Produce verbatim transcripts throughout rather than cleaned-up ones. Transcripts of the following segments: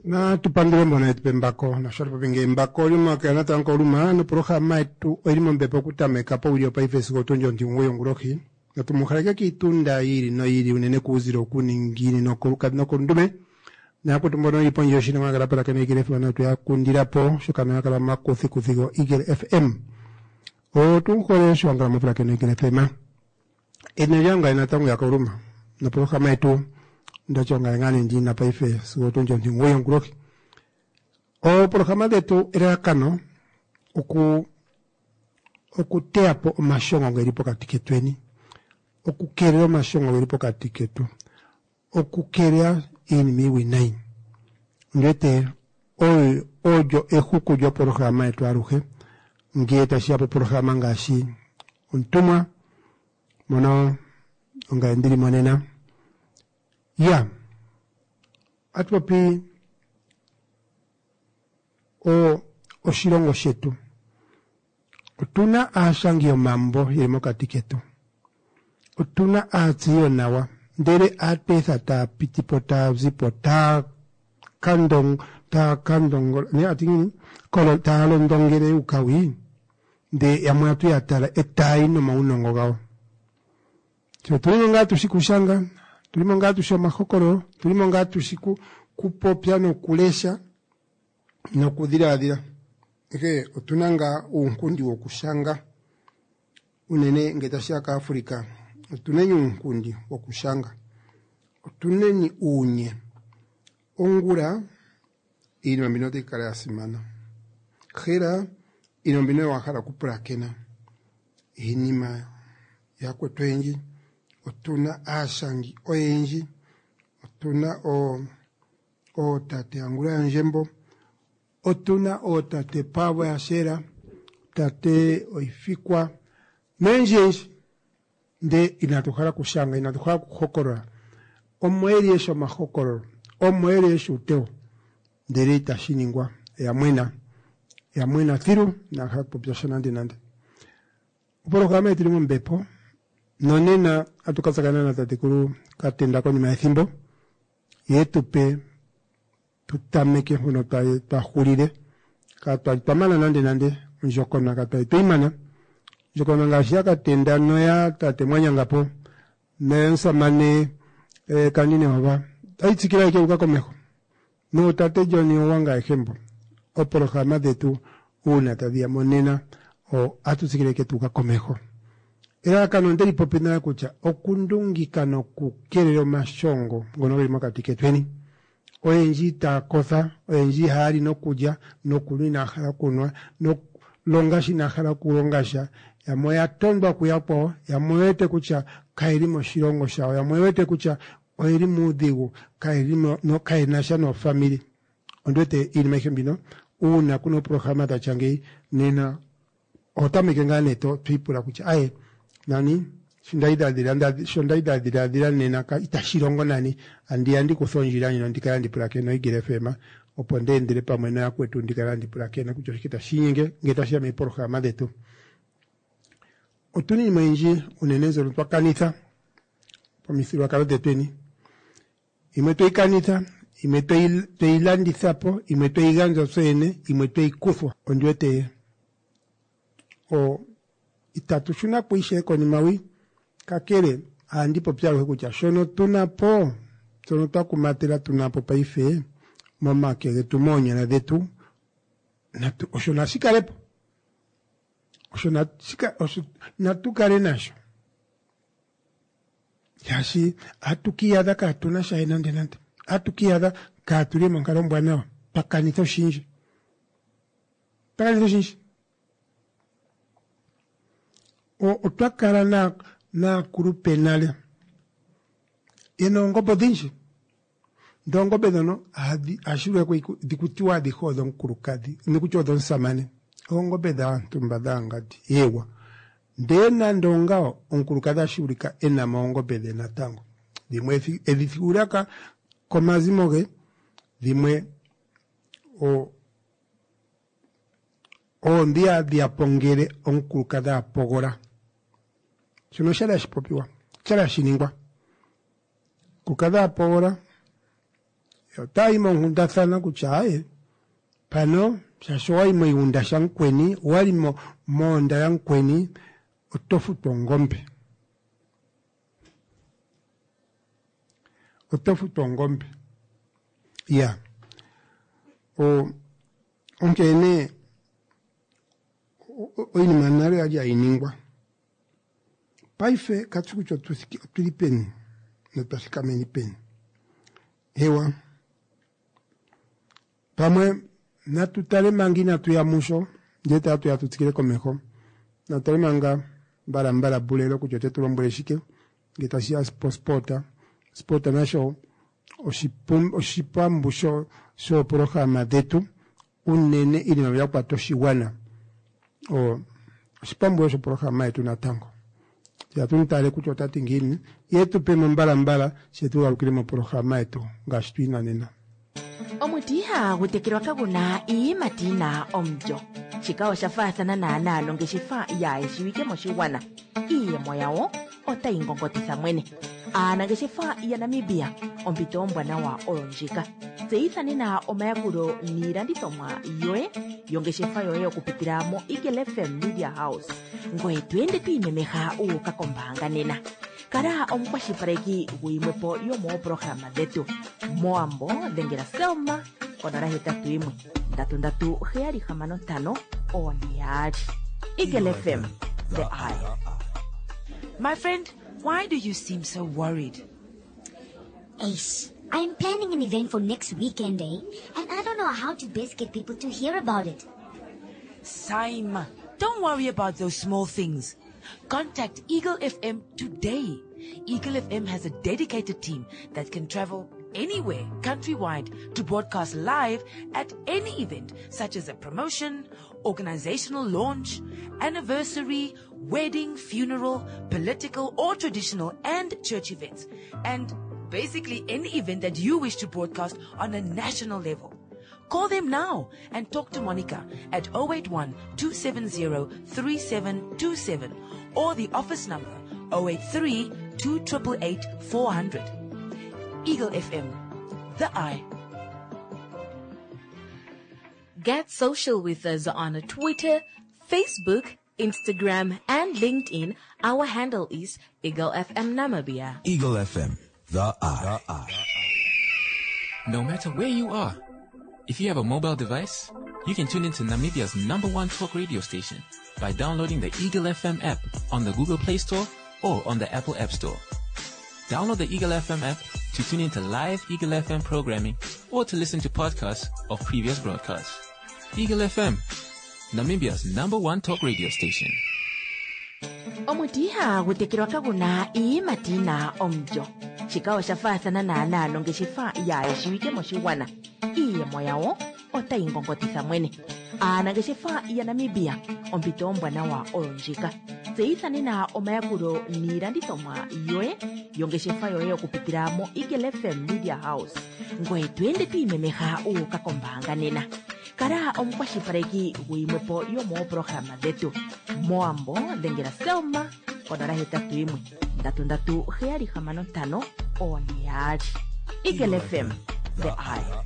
Na tupandire mbona etpembako na sharpa pinge mbako luma kana tanko luma no programa etu elimo mbepo kutameka pa ulio pa ifesi gotonjo ntingoyo nguroki na tumuharaka kitunda iri no iri unene kuziro kuningini no koruka no kondume na kutumbono iponyo yoshina magala para kene igere fana tu yakundira po shukana kala makofi kufigo igere F M o tunkore shwanga mafra kene igere F M ene yanga ina tango yakoruma na programa etu ndacho ngangani njina pa ifesi gotonjo ntingoyo nguroki o programa detu era kano oku okuteapo omashongo ngeripo katiketweni okukerea omashongo ngeripo katiketu okukerea inimi winai ngete oyo ojo ehuku jo programa etu aruhe ngeta siapo programa ngashi untuma mono onga ndiri monena ya atwapi o oshirongo shetu utuna asangio mambo yemo katiketu utuna atsiyo nawa ndere atesa ta pitipota zipota kandong ta kandong ni atingini kolo ta londongere ukawi de yamwatu yatala etai no maunongo gao so tulimo ngatu sikushanga tulimo ngatu shoma hokoro tulimo ngatu siku kupopya no kulesha no kudira adira eke otunanga unkundi wokushanga unene ngetashaka Afrika otunenyi unkundi wokushanga otunenyi unye ongura ino mbinote kare ya simana khera ino mbino wakara kuprakena inima yakwe twenji otuna ashangi oyenji otuna o o tate angura njembo otuna o tate pavo ya sera tate oifikwa menjenji nde inatukhara kushanga inatukhara kukhokora omweri esho mahokoro omweri esho uteo ndere itashiningwa ya mwena ya mwena thiru na khara population nande nande programa etirimo mbepo nonena atukasakana na tatekuru katenda kwa nyuma ya thimbo yetupe tutameke hono ta ta khulire ka ta pamana nande nande njokona ka ta imana njokona ngashia ka tenda no ya tate mwanya ngapo nensa mane eh kanine baba aitsikira ke uka komeko no tate joni wanga ejembo o programa de tu una tadía monena o atutsikira ke tuka komeko era kano nderi popena kucha okundungi kano kukerero mashongo ngono bimo katiketweni oyenji ta kosa oyenji hari no kuja no kulina khala kunwa no longashi na khala kulongasha ya moya tondo kuyapo ya moyete kucha kairimo shirongo shao ya moyete kucha oiri mudigu kairimo no kainasha no family ondete ilmekembino una kuno programa ta changi nena otame ngane to tripura kucha aye nani shindaida diranda shindaida diranda nena ka itashirongo nani andi andi kusonjira nyino ndikaya ndi plake no igire fema oponde ndire pamwe na kwetu ndikaya ndi plake na kuchoshikita shinge ngetashia mi programa detu otuni mwenji unenezo lutwa kanisa pamisirwa kalo detweni imeto ikanisa imeto ilandi sapo imeto iganza sene imeto ikufwa ondwete o itatushuna kuishe koni mawi kakere andi popyalo kucha shono tunapo shono takumatira tunapo paife mama ke de tu moña na de tu na tu oshona sikarepo oshona sika osh na tu karenasho yashi atukiada ka tuna shaina ndenante atukiada ka tuli mankarombo nawa pakanito shinji pakanito shinji o otwakala na na kuru penale ino ngobo dinji ndongo bedono adi ashirwe ko dikutiwa di hodon kurukadi nikucho don samane ongo beda tumbadanga di yewa ndena ndongao onkurukada shurika ena mongo bede na tango dimwe edifiguraka komazimoge dimwe o o ndia dia pongere onkurukada pogora sino shala shipopiwa chala shiningwa kukada pogora Taima hunda sana kuchae. Pano, shasoi mo hunda shankweni, wali mo monda yankweni, utofu tongombe. Utofu tongombe. Ya. O, onke ene, o ini manare aja iningwa. Paife, katsukucho tulipeni, netasika meni peni. Hewa. Pamwe, na tutale mangi na tuya musho, jeta tuya tutikile komeko. Na tutale manga, mbala mbala bulelo kuchote tulombole shike. Geta siya spota, spota na show, oshipum, oshipambusho, so programa detu, unene ili mawia kwa toshiwana. O, oshipambusho programa etu na tango. Ya tunitale kuchota tingini, yetu pe mbala mbala, shetu walukile programa etu, gashtuina nena. Omutiha gutekirwa kaguna ii matina omjo. Chikao shafathana na nalo ngeshifa ya ishiwike moshiwana. Iye moyao, ota ingongotisa mwene. Ana ngeshifa ya Namibia, ompito ombwana wa oronjika. Zeithani na omayakuro nirandithomwa yoe, yongeshifa yoe okupitira mo Eagle F M Media House. Ngoe tuende tuimemeha uka kombanga nena. Kara omkwashipareki guimwepo yomo programa detu. Moambo dengera selma konara hetatu imwe. Ndatu ndatu heari hamano tano oniari. Eagle F M, the eye. My friend, why do you seem so worried? Ace, I'm planning an event for next weekend, eh? And I don't know how to best get people to hear about it. Saima, don't worry about those small things. Contact Eagle F M today. Eagle F M has a dedicated team that can travel anywhere countrywide to broadcast live at any event, such as a promotion, organizational launch, anniversary, wedding, funeral, political or traditional, and church events. And basically any event that you wish to broadcast on a national level. Call them now and talk to Monica at zero eight one, two seven zero, three seven two seven or the office number zero eight three, two eight eight, four hundred. Eagle F M, the eye. Get social with us on Twitter, Facebook, Instagram, and LinkedIn. Our handle is Eagle F M Namibia. Eagle F M, the eye. The eye. No matter where you are, if you have a mobile device, you can tune into Namibia's number one talk radio station by downloading the Eagle F M app on the Google Play Store or on the Apple App Store. Download the Eagle F M app to tune into live Eagle F M programming or to listen to podcasts of previous broadcasts. Eagle F M, Namibia's number one talk radio station. Omutiha gutekirwa kaguna ii matina omjo. Chikao shafathana na nalo ngeshifa ya ishiwike moshiwana. Iye moyao, ota ingongotisa mwene. Ana ngeshifa ya Namibia, ompito ombwana wa oronjika. Zeithani na omayakuro nirandithomwa yoe, yongeshifa yoe okupitira mo Eagle F M Media House. Ngoe tuende tuimemeha uka kombanga nena. Kara omkwashipareki guimwepo yomo programa detu. Moambo dengera selma konara hetatu imwe. Ndatu ndatu heari hamano tano oniari. Eagle F M, the eye.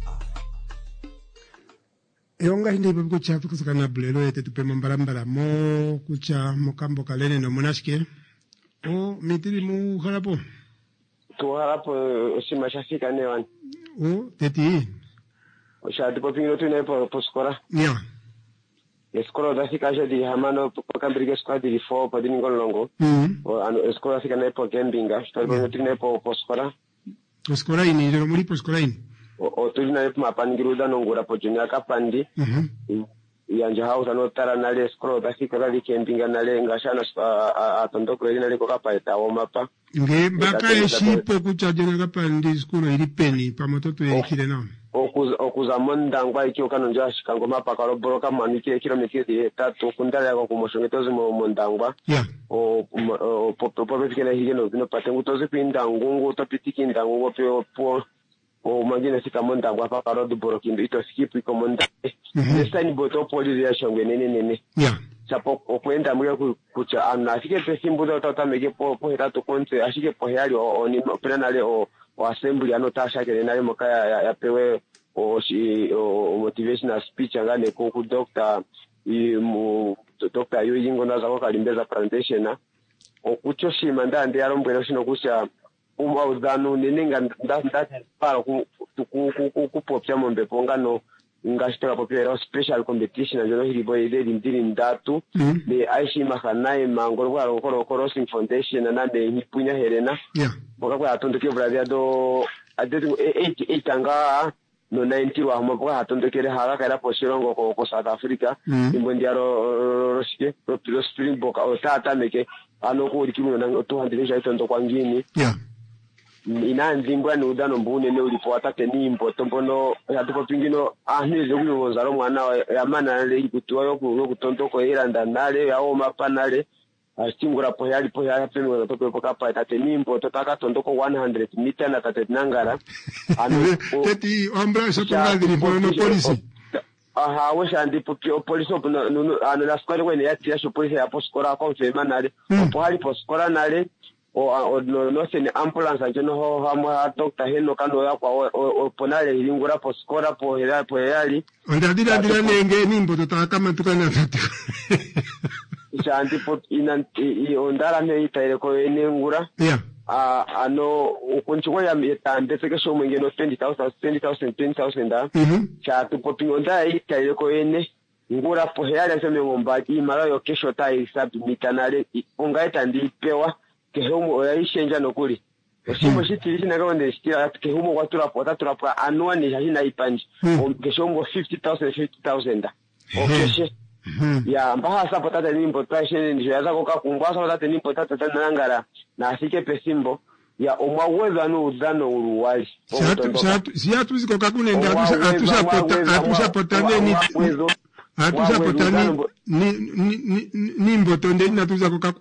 Eonga hindi ibu kucha tukusukana bulelo ete tupe mambarambara mo kucha mokambo kalene no monashke. O mitiri mu harapo. Tu harapo osimashafika newan. O teti. Oshadi popingo tu ne po poskora. Yeah. Escola da fika jadi hamano pokambriga squad di fo pa diningo longo. Mm. O ano escola fika ne po gambinga, sto po ne po poskora. Poskora ini jero muri poskora ini. O tu na ne mapa ngiruda nongura po junya kapandi. Mhm. Yanja hausa no tara na le escola da fika da gambinga na le ngashana atondo ko ina le ko kapaita o mapa. Nge baka eshipo kucha jena kapandi escola iri peni pa mototo ekire na. Okuza okuza mondangwa iki okanonja shikango mapa kalo boroka manike kilomita tatu kundala yako kumoshongetozi mo mondangwa. Yeah. O o popo popo fikena higeno bino patengu tozi pindangu ngo topitiki ndangu pe po o magina sika mondangwa pa kalo do borokindo ito skip iko monda. Destiny boto poli ya shongwe nene nene. Yeah. chapo okwenda mwe kucha ana asike pesimbu za tata mege po po hetato konse asike po hali o ni pena le o o assembly anotasha kele nayo mokaya ya, ya pewe o shi o motivational speech ngane ko ku doctor i mu doctor yo yingo na zako kalimbeza presentation na okucho shima ndande yarombwera shino kusha uma uzano nenenga ndanda para ku ku ku ku popya mombe pongano ngashitaka popya special competition ajo hili boy ile ndiri ndatu de aishi makanaye mangoro kwa rokoro crossing foundation na nande hipunya helena yeah boka kwa atondeke brazil do adetu eight eight anga no ninety wa mo kwa atondeke hala kaira poshirongo ko ko South Africa imbo ndiaro roshike pro Springbok o tata meke ano ko likimu na two hundred ja itondo kwa ngini yeah ina nzimbwa ni udano mbune ne ulipo atate nimbo tombono yatuko pingino ahnize kuyoza ro mwana ya mana le ikutuwa yo kutondoko era ndanale yawo mapanale asingura po yali po yali pemwe to ko kapa atate nimbo totaka tondoko one hundred meter na tate nangara ano teti ombra so tungazi ni no police aha wesha ndipo police no no ano la skole kwene yati ya police ya poskora confirma nale po hali poskora nale o no no se ni ambulance anjono ho hamo doctor heno kando ya kwa o ponale ilingura poskora po hela po yali ondadira dira nenge nimbo totaka kama tukana tatu Shanti pot inanti ondara ne itaire ko enengura yeah ah ano ukunchiko ya mitande seke so mwingeno twenty thousand twenty thousand twenty thousand da cha tu popingo nda itaire ko ene ngura po hela seme ngomba imara yo kesho ta isabu mitanale ungaita ndipewa kehumo yaishenja nokuli Oshimbo shitiri na gaonde shitira kehumo kwa turapota turapwa anwa ni hina ipanji keshombo fifty thousand fifty thousand okeshe ya mbaha sapota tani importation ndio yaza koka kumbasa sapota tani importation tani nangara na asike pesimbo ya omwawezo anu udano uruwali siatu ziko kakunenda atusha pota atusha pota neni atusha pota ni ni nimbo tonde na tuza koka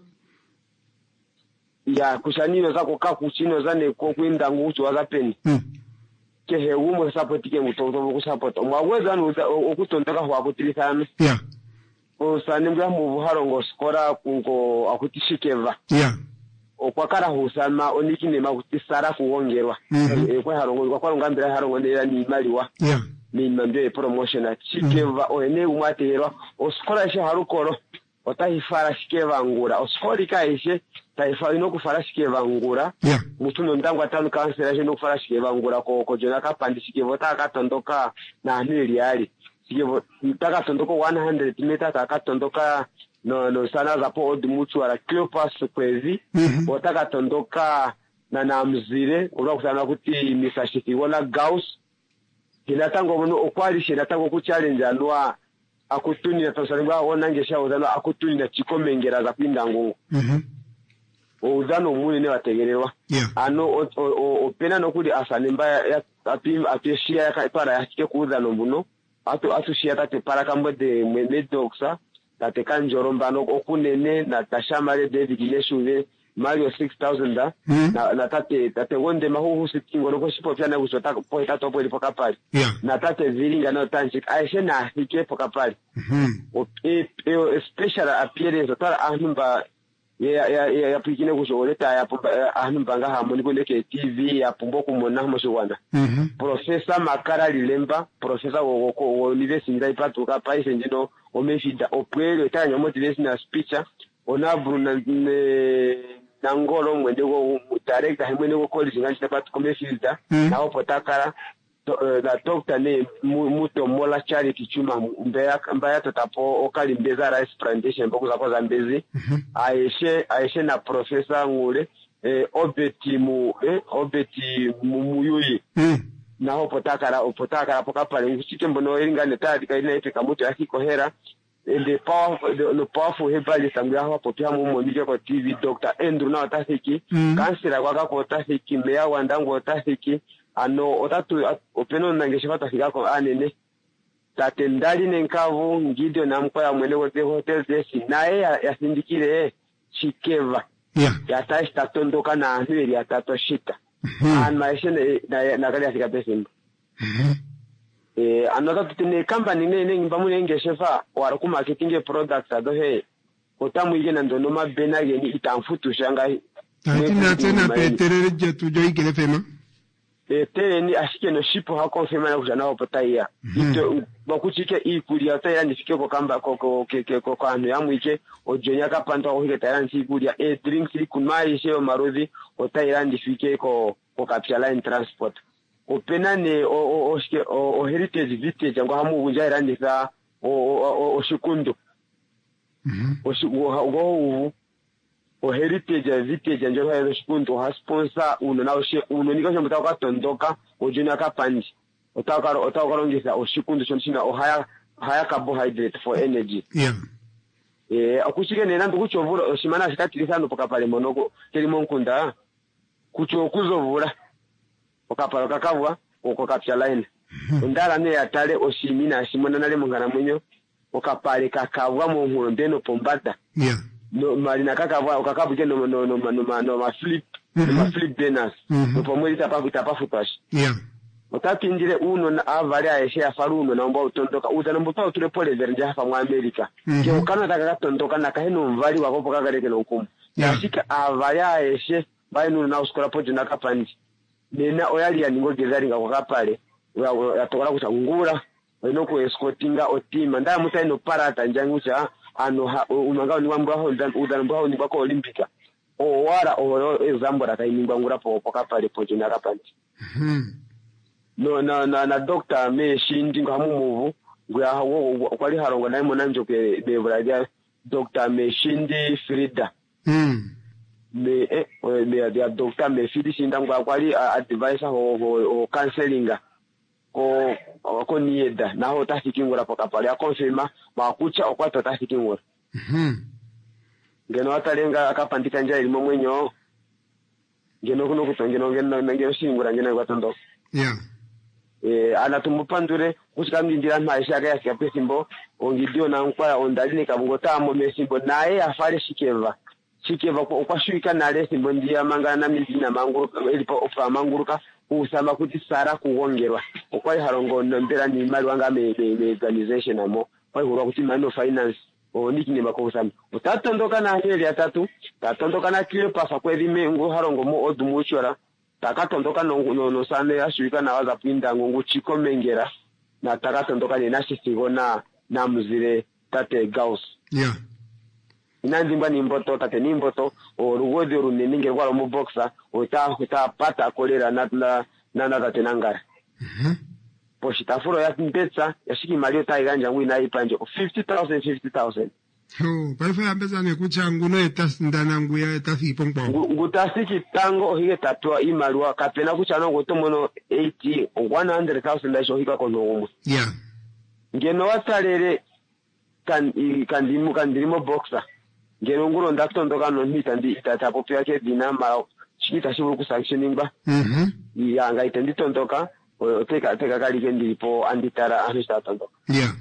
ya kushanino zako kakuchino zane ko kwenda ngucho wazapeni kehe umo sapotike mutonto kusapota omwawezo anu okutondoka kwa kutilisa yeah osane mbya mu buharongo skora kungo akutishikeva yeah okwakara husama onikine makutisara kuongerwa e kwa harongo kwa ngambira harongo ndera ni maliwa yeah ni mbye promotion achikeva oene umwaterwa oskora she harukoro otahifara shikeva ngura oskori kaishe taifa ino kufara shikeva ngura yeah mutuno ndangu atanu kansela she no kufara shikeva ngura ko ko jona kapandishikevo takatondoka na aneli yali Sigevo taka tondoko one hundred meter taka tondoka no no sana zapo old mutual Cleopas kwezi otaka tondoka na namzire ura kusana kuti misashiti wala Gauss kinatango muno okwali shinatango ku challenge anwa akutuni na tosalingwa onangesha uzana akutuni na chikomengera za pinda ngungu mhm uzano muni ne wategerewa yeah ano opena no kuli asalimba ya apim apeshia ya para ya kike kuuzano muno atu atu shiata te para kambo de medoksa tate kanjoromba no okunene na tashamale David Leshuve Mario six thousand da na na tate tate wonde mahuhu sitingo no sipo pyana kusota po tato po lipo kapali yeah na tate vilinga no tanchik aishe na hike po kapali mhm o e special appearance tara ahumba ya ya ya pikine kusoleta ya ahumba nga hamoni koleke T V ya pumbo kumona moswana mhm Professor Makara Lilemba professor wo wo university nda ipatu ka paise njino omefida opwele tanya motivational speech ona bruna nangolo mwende wo director hemwene wo college nganje ipatu komefida na opotakara na doctor ne muto mola charity chuma mbeya mbaya tatapo okali mbeza rice plantation bokuza kwa zambezi aishe aishe na professor ngule eh obeti mu eh obeti mumuyuyi na opotakara opotakara poka pale ngusike mbono elinga netadi kaina epeka muto yakikohera the powerful the powerful hebali sambya hapo pia mumo ndike kwa T V Doctor Andrew na otafiki kansela kwa kwa otafiki meya wandangu otafiki ano otatu openo nangesha batafika kwa anene tatendali nenkavu ngidio na mkoa mwele wote hotel desi naye yasindikire chikeva yeah yatashi tatondoka na hili yatatoshika an maisha na na kali afika pesimbo eh another tutine company ne ne ngimba nge shefa wara ku marketing products ado he otamu ige na ndono ma bena yeni itamfutu shanga atina tena peterere jetu jo Eagle F M ete ni ashike no shipo ha confirma na kujana opotaya ito bakuchike ikulia tayari nifike ko kamba ko ko ke ko kanu yamwike ojonya kapanta ko hike tayari nsikulia e drinks kunmai sheo marozi otayari nifike ko ko Capitaline Transport opena ne o o o heritage vintage ngo hamu unja irandika o o o shikundo mhm o go o heritage vintage njo hayo shikundo ha sponsor uno na oshe uno nikasha mtaka tondoka ojuna kapandi otaka otaka rongisa o shikundo chonsina o haya haya carbohydrate for energy yeah eh akushike ne nandu kuchovura oshimana shikatirisa ndo poka pale monoko kelimo nkunda kucho kuzovura okapalo kakavwa uko Capitaline ndala ne yatale oshimina shimona nale mungana munyo okapale kakavwa mu nkundo no pombata yeah no marina kakavwa okakabuke no no no no no ma flip ma flip banners no pomwe tapa kutapa futash yeah otakinjire uno na avali aisha ya faruno na mbao utondoka uzana mbuta utule pole vernja hapa mu America ke ukana taka tondoka na kahino mvali wakopo kagareke no kumu yashika avali aisha bayinu na uskola poje na kapandi nena oyali ya ningo gezaringa kwa kapale yatokala kuchangura ino ku escortinga otima nda muta ino parata njangucha ano umanga ni wambwa ho udana ho ni bako olimpika o wara o ezambora kainingwa ngura po po kapale poje na kapandi mhm no na na na doctor me shindi ngamu muvu ngya hawo kwali haronga naimo nanjo ke bevraja doctor me shindi Frida mhm me eh me dia doctor me fidi shindangwa kwali advisor ho ho counseling ko ko nieda na ho tafikingura poka pale akonfirma makucha okwata tafikingura mhm ngeno atalenga akapandika njya ilimo mwenyo ngeno kuno kutongeno ngeno ngeno shingura ngeno kwatondo yeah eh anatumupandure kusikamindira maisha yake ya pesimbo ongidio na nkwa ondalini kabungota mo mesimbo naye afale shikeva shikeva kwa kwashirika na lesi mbondia mangana na mizina manguruka ilipo ofa manguruka usama kuti sara kuongerwa okwali harongo ndera ni mali wanga me me organization amo kwa hiyo kuti mano finance o nikine bakosa utatondoka na heli ya tatu tatondoka na kile pasa kwa vime ngo harongo mo odumuchora takatondoka no no, no sane ashirika na waza pinda ngungu chiko mengera na takatondoka ni nashisigo na na muzire tate gaus yeah inandimba ni mboto tate ni mboto orugodi runeninge kwa mu boxer ota ota pata kolera na na na tate nangara mhm poshitafuro ya mpetsa yashiki malio taiganja ngwi na ipanje fifty thousand fifty thousand oh baifa yambeza ne kuchangu no etasindana nguya etafipongpo ngutasiki tango hige tatwa imalwa kapena kuchana ngotomono eighty one hundred thousand dasho hika kono yeah ngeno watalere kan kandimu kandirimo boxer ngeno nguro ndatondoka no hita ndi itatapo yake dinama chita shiburu ku sanctioning ba mhm yanga itendi tondoka oteka teka kali kendipo anditara anista tondoka yeah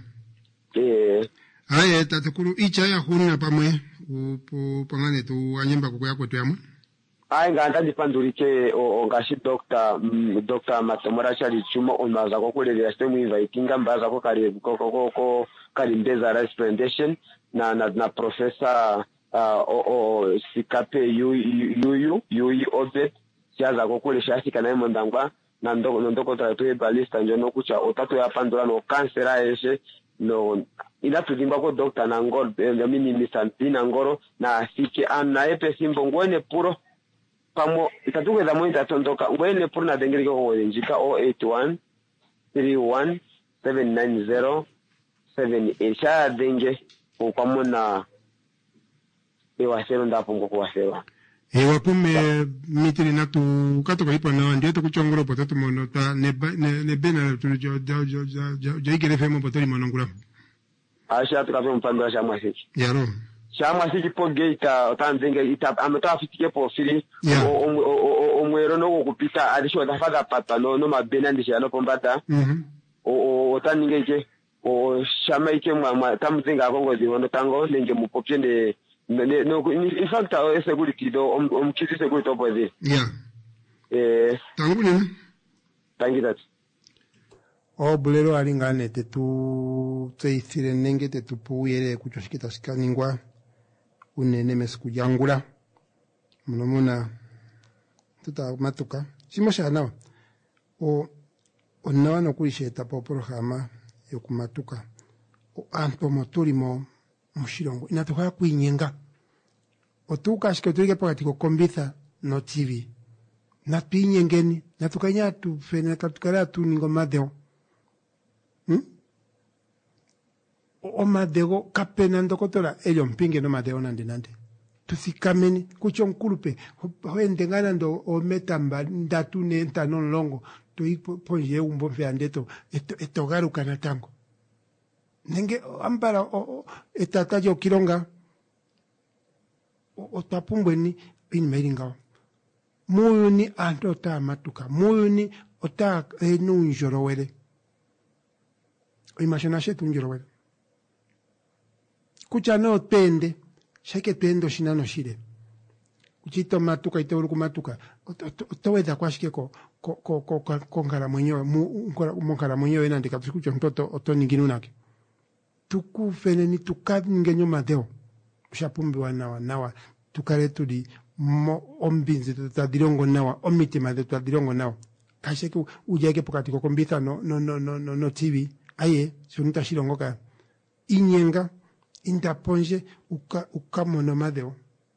eh aye tatakuru icha ya huna pamwe upo pangane tu anyemba kuko yako tuyamwe ai nganda dipandurike ongashi doctor mm, doctor Matomora chali chuma onmaza ko kulele system inviting ambaza ko kali ko ko ko kali mbeza rice plantation na na, na professor uh, o, o sikape yu yu yu yu obet chaza ko kule shasi kana mondangwa na ndoko ndoko tatu balista njono kucha otatu ya pandura no cancer aeshe no ila tudimba ko doctor na ngoro mimi ni Santina ngoro na afike ana epe simbo ngwene puro pamo itatuke za mwita tondoka ngwene puro na dengeri ko njika zero eight one three one seven nine zero seven eight sha denge kwa na ewa sero ndapo ngoko kwa sero e wapume mitiri na tu kato kwa hipo na ndio to kuchongoro potatu monota ne ne bena tu jo jo jo jo Eagle F M potari monongura asha tukape mpando sha mwasiki yaro sha mwasiki po geita otanzenga ita ametoa afitike po fili omwero no kupita alisho dafaga pata no no mabena ndisha no pombata mhm o otaningeke o shama ike mwa tamzenga kongo ziwono tango nenge mupopyende no in fact a security do om kiti security opo zi yeah eh tangu ni tangi that obulero alingane tetu tseithire nenge tetupuyere kuchoshikita shikaningwa unene mesikujangula munomuna tuta matuka simo shana o onawa no kulisheta po programa yokumatuka o anto moturimo mushirongo inatoka kuinyenga otuka shike tuike pakati ko kombitha no T V na pinyengeni na tukanya tu fene katukara tu ningo madeo hmm? o madego kapena ndokotora elyo mpinge no madeo nande nande tusikameni kucho nkulupe hoende ngana ndo o metamba ndatu ne ntano longo to iponje umbo mfe andeto eto, eto garuka na tango nenge ambara o, etatajo kironga o, o tapumbweni pini meiringa muyuni anto ta matuka muyuni ota enu njorowele imagina shetu njorowele kucha no tende shake tendo shinano shire kuchito matuka ite matuka toweza kwashike ko ko ko ko ko ngara mwenyewe mu ngara mwenyewe nandika tukucho mtoto otoninginunake tukufene ni tukangenyo madeo shapumbi wanawa nawa tukare tudi mo ombinzi tutadirongo nawa omitima tutadirongo nawa kasheke ujeke pokati ko kombitha no no no no no, no T V aye sunta shirongo ka inyenga intaponje uka ukamono madeo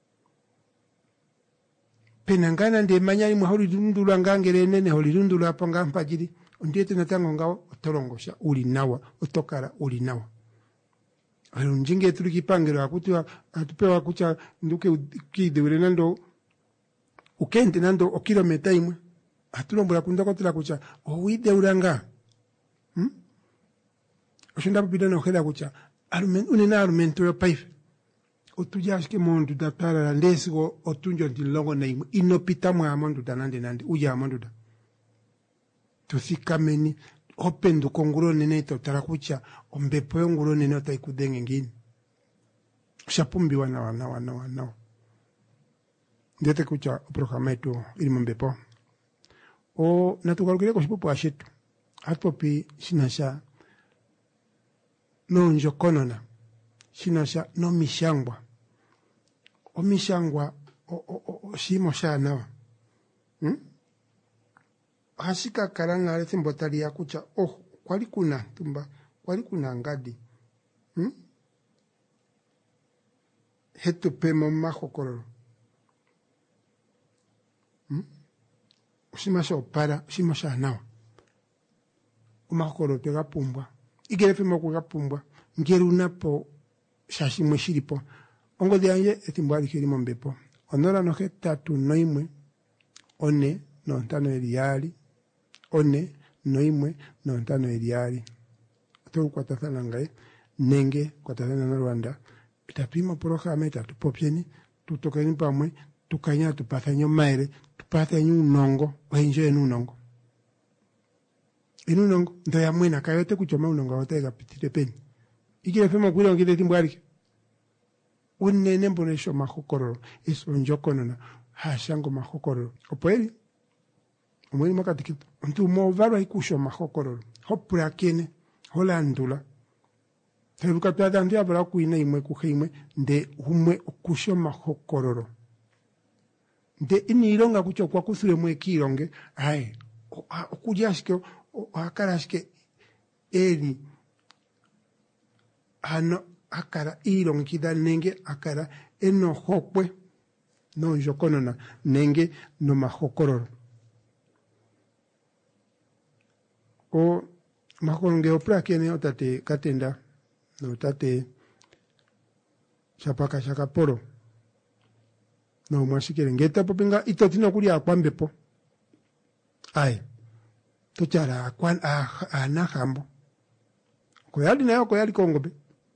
penangana ndi manyani mwa holi dundula ngangere nene holi dundula hapo ngampajiri ndiete natango ngao otolongosha uli nawa otokara uli nawa ayo njinge tulikipangiro akutua atupewa kucha nduke kide ule nando ukente nando o kilomita imwe atulombola kundako tula kucha owide uranga hm oshunda bidana okela kucha alumen unena alumento yo paife otujashike mondu datara la ndesigo otunjo ndilongo na imwe inopita mwa amondu danande nande uja amondu da tusikameni opendu konguro nene to tarakucha ombepo yonguro nene otaikudenge ngini shapumbi wana wana wana wana ndete kucha programa yetu ili mbepo o natukalukire ko shipopo ashetu atopi shinasha no njokonona shinasha no mishangwa o mishangwa o o o shimo shana hm hashika karanga ale simbotali ya kucha oh kwali kuna tumba kwali kuna ngadi hm hetu pemo mahokororo hm ushimasho para ushimasha nawa umakoro tega pumbwa igere pemo kwa pumbwa ngere unapo shashi mweshiripo ongo de anje etimbwali kirimo mbepo onora no hetatu noimwe one no ntano eliali one noimwe no ntano eliali to kwa tatana ngai nenge kwa tatana na Rwanda itapima programa itatu popyeni tutokeni pamwe tukanya tupathanyo maire tupathanyo unongo wenje unongo inu nongo ndo ya mwena kayote kuchoma unongo wotega pitire peni igire pema kwira ngire timbwali unene mbonesho mahokororo eso njokonona hashango mahokororo opoeli omweli makatiki ntu mo varo ikusho mahokororo hopura kene holandula teruka tada ndia bra kuina imwe kuheimwe nde humwe kusho mahokororo nde inironga kucho kwa kusure mwe kironge ai okujashike akarashike eri ano akara irongi kidal nenge akara eno hokwe no jokonona nenge no mahokororo o makonge opra kene otate katenda no tate chapaka chakaporo no mwashikere ngeta popinga itotino kuli akwambepo ai tochara akwan ana hambo ko yali nayo ko yali kongobe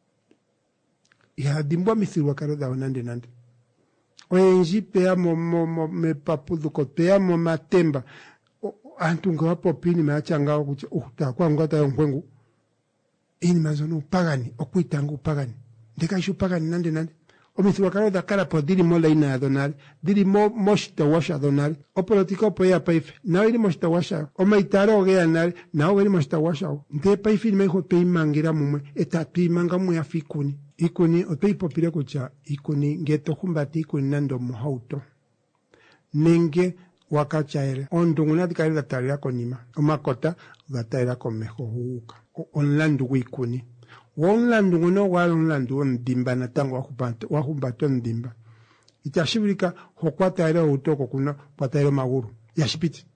ya dimbwa misirwa karoda onande nande oenji pea mo mo, mo me papudu ko pea mo matemba antunga wapo pini maachanga kucha uta kwa ngata yonkwengu ini mazono pagani okuitanga upagani ndeka ishu pagani nande nande o mithuakaro da cara po diri mo leina adonal diri mo moshta washa adonal o politiko po ya paif na iri moshta washa o maitaro ge anal na o iri moshta washa nte paif me ho pe mangira mumwe eta pi manga mu ya fikuni ikuni o pe popire kucha ikuni geto humbati ikuni nando mohauto nenge wakachaere ondunguna dikaira taria konima o makota gataira komeho huka onlandu wikuni wonlandu ngono walonlandu ndimba na tango wakubanta wakubato ndimba itashibirika hokwata era utoko kuna kwatairo maguru yashipiti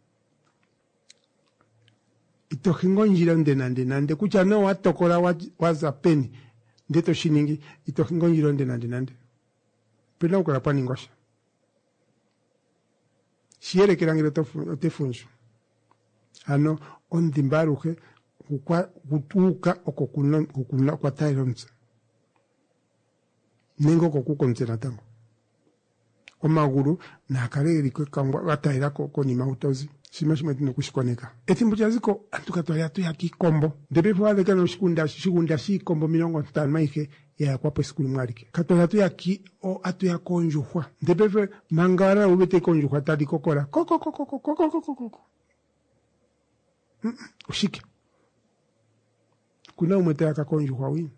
itokingo njira ndenande nande kucha no watokora waza peni ndeto shiningi itokingo njira ndenande nande pena ukora pani ngosha siere kirangire to tefunso ano ondimbaruke kukwa kutuka okokuna kukuna kwa tyrants ningo kokukonzera tango omaguru na kareri kwekangwa batayira koko ni mautozi simashime tino kushikoneka etimbo chaziko antukatwali atu ya kikombo ndebe fwale kana shikunda shikunda shikombo milongo tano maike ya kwa pesikuli mwarike katwali atu ya ki o atu ya konjuhwa ndebe fwe mangara ubete konjuhwa tadi kokora koko koko koko koko koko ushike kuna umetea kakonjuhwa wini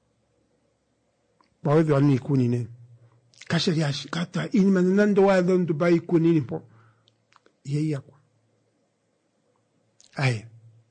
bawezo wani ikuni ne kashari yashi kata ini manando wa dondu ba ikuni nipo yeye yakwa aye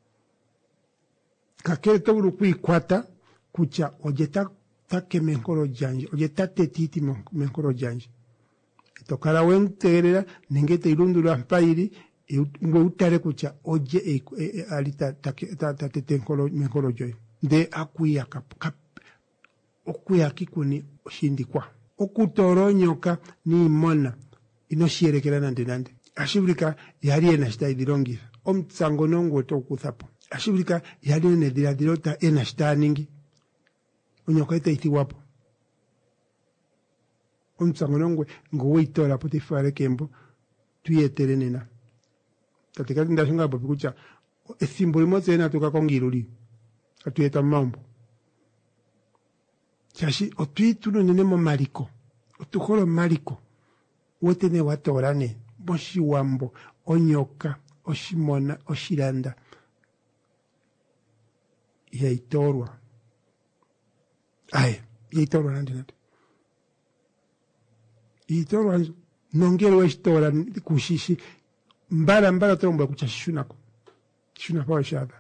kakere tawuru kuikwata kucha ojeta take menkoro janji ojeta tetiti menkoro janji itokara wenterera ningete irundura mpairi ngwe utare kucha oje e, e, e, alita take tatete menkoro menkoro joy de akuya kap, kap okuya kikuni oshindikwa okutoronyoka ni mona inoshirekera nande nande ashibulika yali ena shitaidirongira omutsango nongo tokuthapo ashibulika yali ene diradilota ena shitaningi onyoka itaitiwapo omutsango nongo ngowitora potifare kembo tuyetere nena tatikati ndashunga bobi kucha esimbo limotse ena tukakongiruli atuyeta mambo chashi otuituno nenemo maliko otukolo maliko wotene watorane boshiwambo onyoka oshimona oshiranda yaitorwa aye yaitorwa nande nande yaitorwa nongero weshitora kushishi mbala mbala tromba kuchashishunako shuna pawa shada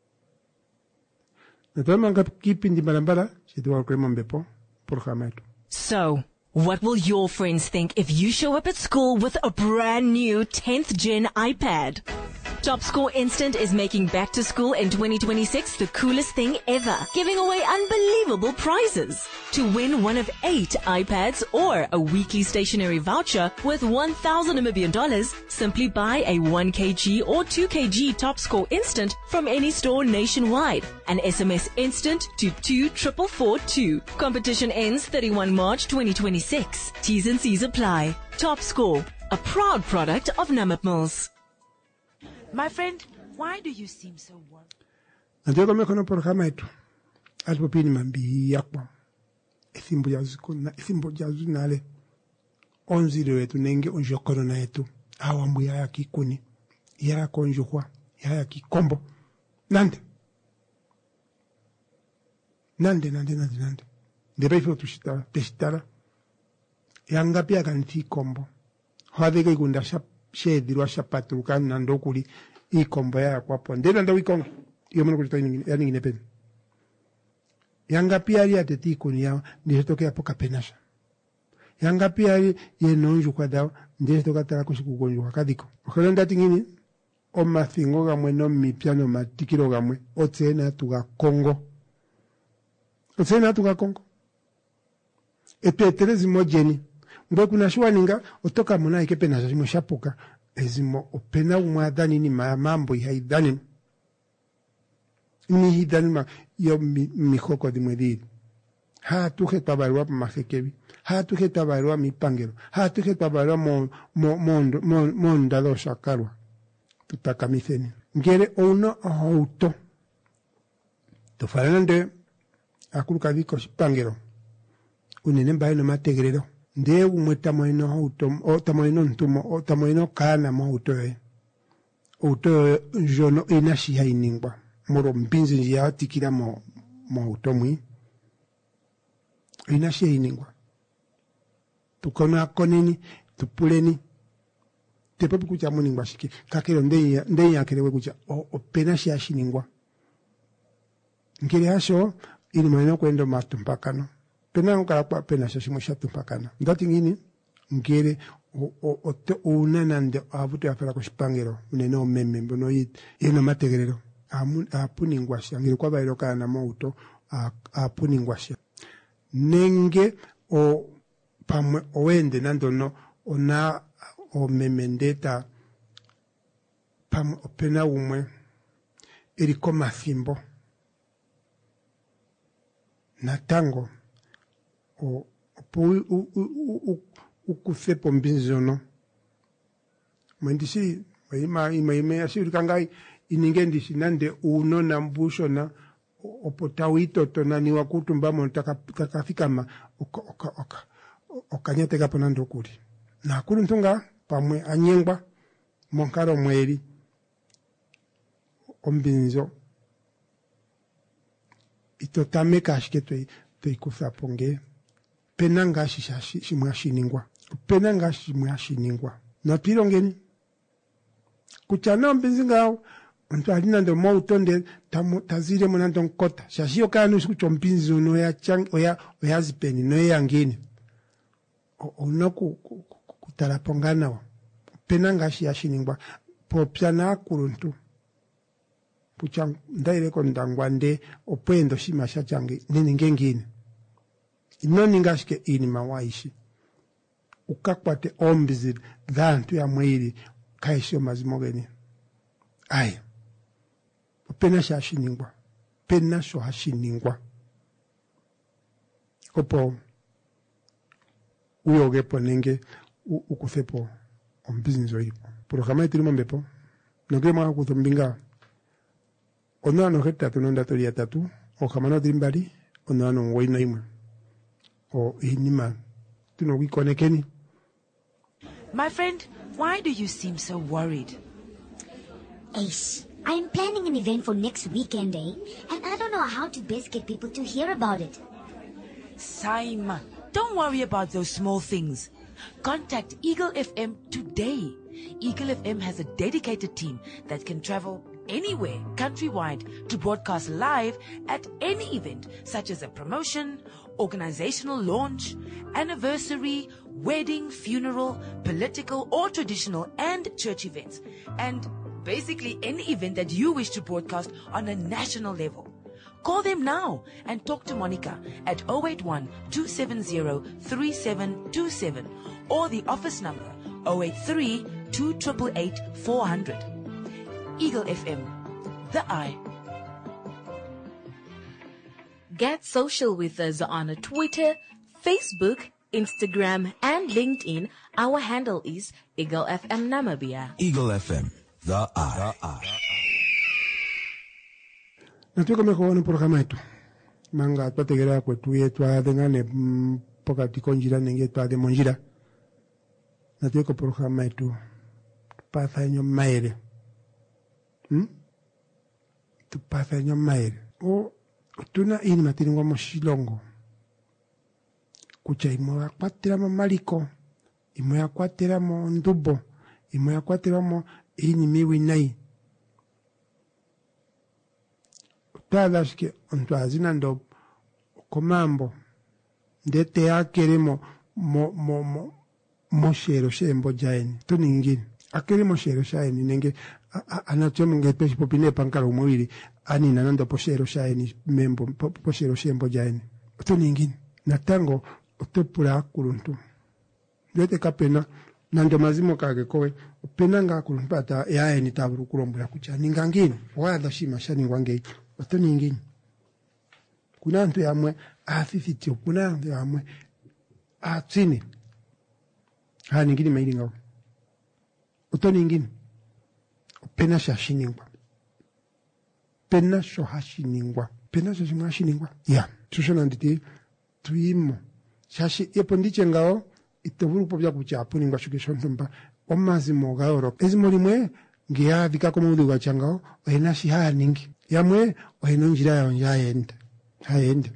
So, what will your friends think if you show up at school with a brand new tenth gen iPad? TopScore Instant is making back to school in twenty twenty-six the coolest thing ever, giving away unbelievable prizes. To win one of eight iPads or a weekly stationery voucher worth one thousand Namibian dollars, simply buy a one kilogram or two kilogram TopScore Instant from any store nationwide and S M S Instant to two four four four two. Competition ends thirty-first March twenty twenty-six. T's and C's apply. TopScore, a proud product of Namib Mills. My friend, why do you seem so worried? Ndio mekono programa yetu. Alipopini mambi yakwa. Esimbo yazuko na esimbo yazu nale. Onziro yetu nenge onjokono na yetu. Awambu ya yaki kuni. Yara konjukwa. Ya yaki kombo. Nande. Nande, nande, nande, nande. Ndebe ifo tushitara. Teshitara. Yanga pia kanti kombo. Hwadege igunda shap. Shedirwa shapaturuka nandokuli ikombo ya kwapo ndena ndo ikonga iyo mwana kulita ya ningine pen yanga pia ali ateti kuni ya nditoke hapo kapenasha yanga pia ali yenonju kwa dawa nditoka tara kushikugonjwa kadiko okolonda tingini o mathingo gamwe no mipiano matikiro gamwe otsena tuga Kongo otsena tuga Kongo epeterezi mojeni ngwe kuna shwaninga otoka muna ikepena zimo shapuka ezimo opena umwadani ni mambo ihaidani ni hidani ma yo mihoko di mwediri ha tuhe tabarua mahekebi ha tuhe tabarua mipangero ha tuhe tabarua mo mo mondo monda do shakarwa tutakamitheni ngere ono auto to farande akuluka diko pangero unene mbaye no mategerero nde umwe tamoino auto o tamoino ntumo o tamoino kana mo auto e auto jono inashi hainingwa moro mbinzi ya tikira mo mo auto mwi inashi hainingwa tukona konini tupuleni tepepu kucha muningwa shiki kakero nde nde yakerewe kucha o pena shi ashiningwa ngire hasho ili mwana kwenda matumpakano pena ngala kwa pena shi musha tumpakana ndati ngini ngire o o una nande avuto afala kushipangero uneno meme mbono yit yena mategerero amun apuningwa shi ngire kwa bairo kana mauto apuningwa shi nenge o pamwe owende nandono ona o memendeta pam opena umwe eriko mafimbo na tango o po ukufepo mbinzono mwendisi maima ima ime asiri kangai iningendisi nande uno na mbusho na opotawito tonani wakutumba montaka takafikama oka oka oka okanyete kaponando kuri na kuri ntunga pamwe anyengwa monkaro mweri ombinzo itotame kashike toi toi kufaponge penanga shishashi shimwashiningwa penanga shimwashiningwa na pilongeni kuchana mbinzinga onto alina ndo mo utonde tamu tazire monando nkota shashio kanu sikucho mbinzo no ya chang oya oya zipeni no ya ngini onoku kutalapongana wa penanga shi yashiningwa popyana kuruntu puchang ndaire ko ndangwande opendo shimasha change nini ngengine inoni ngashike ini mawaishi ukakwate ombizi dhantu ya mwili kaisho mazimogeni ai pena shashiningwa pena sho hashiningwa opo uyoge ponenge ukufepo ombizinzo ipo programa itirimo mbepo nogema kutumbinga ono ano heta tunonda toria tatu o kamano drimbali ono ano ngoina imwe o inima tuno wikonekeni. My friend, why do you seem so worried? Ace, I'm planning an event for next weekend, eh? And I don't know how to best get people to hear about it. Saima, don't worry about those small things. Contact Eagle F M today. Eagle F M has a dedicated team that can travel anywhere countrywide to broadcast live at any event, such as a promotion, organizational launch, anniversary, wedding, funeral, political or traditional and church events, and basically any event that you wish to broadcast on a national level. Call them now and talk to Monica at zero eight one, two seven zero, three seven two seven or the office number zero eight three, two eight eight, eight, four zero zero. Eagle F M, the eye. Get social with us on Twitter, Facebook, Instagram, and LinkedIn. Our handle is Eagle F M Namibia. Eagle F M, the eye. The eye. Natuka meko no programa etu. Manga twategera kwetu yetu adengane pokati konjira nenge twade monjira. Natuka programa etu pasa nyo maere. Hmm? Tu pasa nyo maere. O tuna ini matiringwa moshilongo. Kucha imo ya kwatira mo maliko. Imo ya kwatira mo ndubo. Imo ya kwatira mo ini miwi nai. Tadashke ontwazina ndo komambo ndete yakere mo mo mo mo moshero shembo jaeni tuningini akere moshero shaeni nenge anacho munge peshi popine pankalo mwili ani nanando poshero shaeni membo poshero shembo jaeni tuningini natango otopula kuruntu ndete kapena nando mazimo kage kowe pena nga kurumpata yaeni taburu kurombula kucha ningangini wada shima shani wange Oto ningini. Kuna antu yamwe afifitio. Kuna antu yamwe atini. Ha ningini maili ngao. Oto ningini. Pena shashiningwa. Pena shohashiningwa. Pena shohashiningwa. Ya. Shusho nanditi tuimo. shashi yepo ndiche ngao itoburu popya kuchapu ningwa shukisho ntumba omazi mogaoro ezimo limwe ngia vika ko mudu ga changao oyena shi ha ningi yamwe oyena njira ya onja yenda hayenda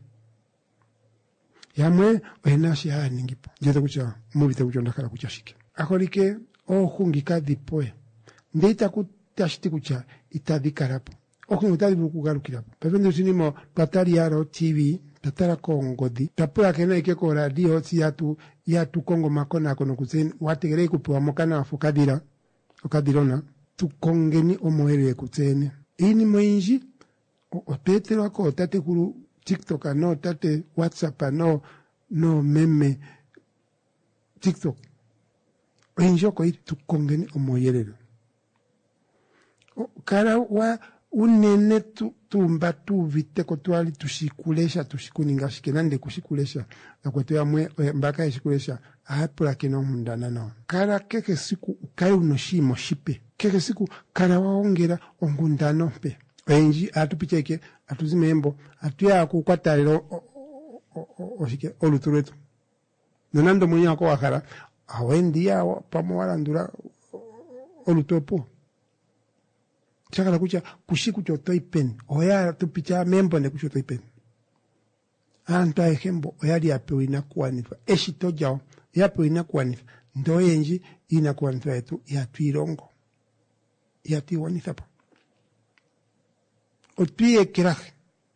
yamwe oyena shi ha ningi po jeta kucha mubite kucho ndakala kuchashike akolike ohungika dipoe ndeita kutashiti kucha itadikarapo okungu tadi bukugarukirapo pevendo sinimo patari yaro T V tatara kongodi tapura kena ikeko radio si yatu yatu kongo makona kono kuzen wategere kupuwa mokana afukadira okadirona tukongeni omoere kutsene ini moinji opetero ako tate kuru TikTok no tate WhatsApp no no meme TikTok oinjo ko tukongeni omoere kara wa unene tu tumba tu vite ko twali tushikulesha tushikuninga shikenande kushikulesha akweto yamwe mbaka yishikulesha ahapula kino mundana no kara keke siku kai unoshimo shipe keke siku kara waongera ongundano pe enji atupicheke atuzimembo atuya kukwatalero oshike oluturetu nonando munya ko wakara awendia pamowalandura olutopo chakala kucha kushiku chotoi pen oya tupicha membo ne kuchotoi pen anta ehembo oyali apewe inakuwanifa eshito jao yapewe inakuwanifa ndo yenji inakuwanifa yetu yatuirongo yatuiwanifa po otuye kiraje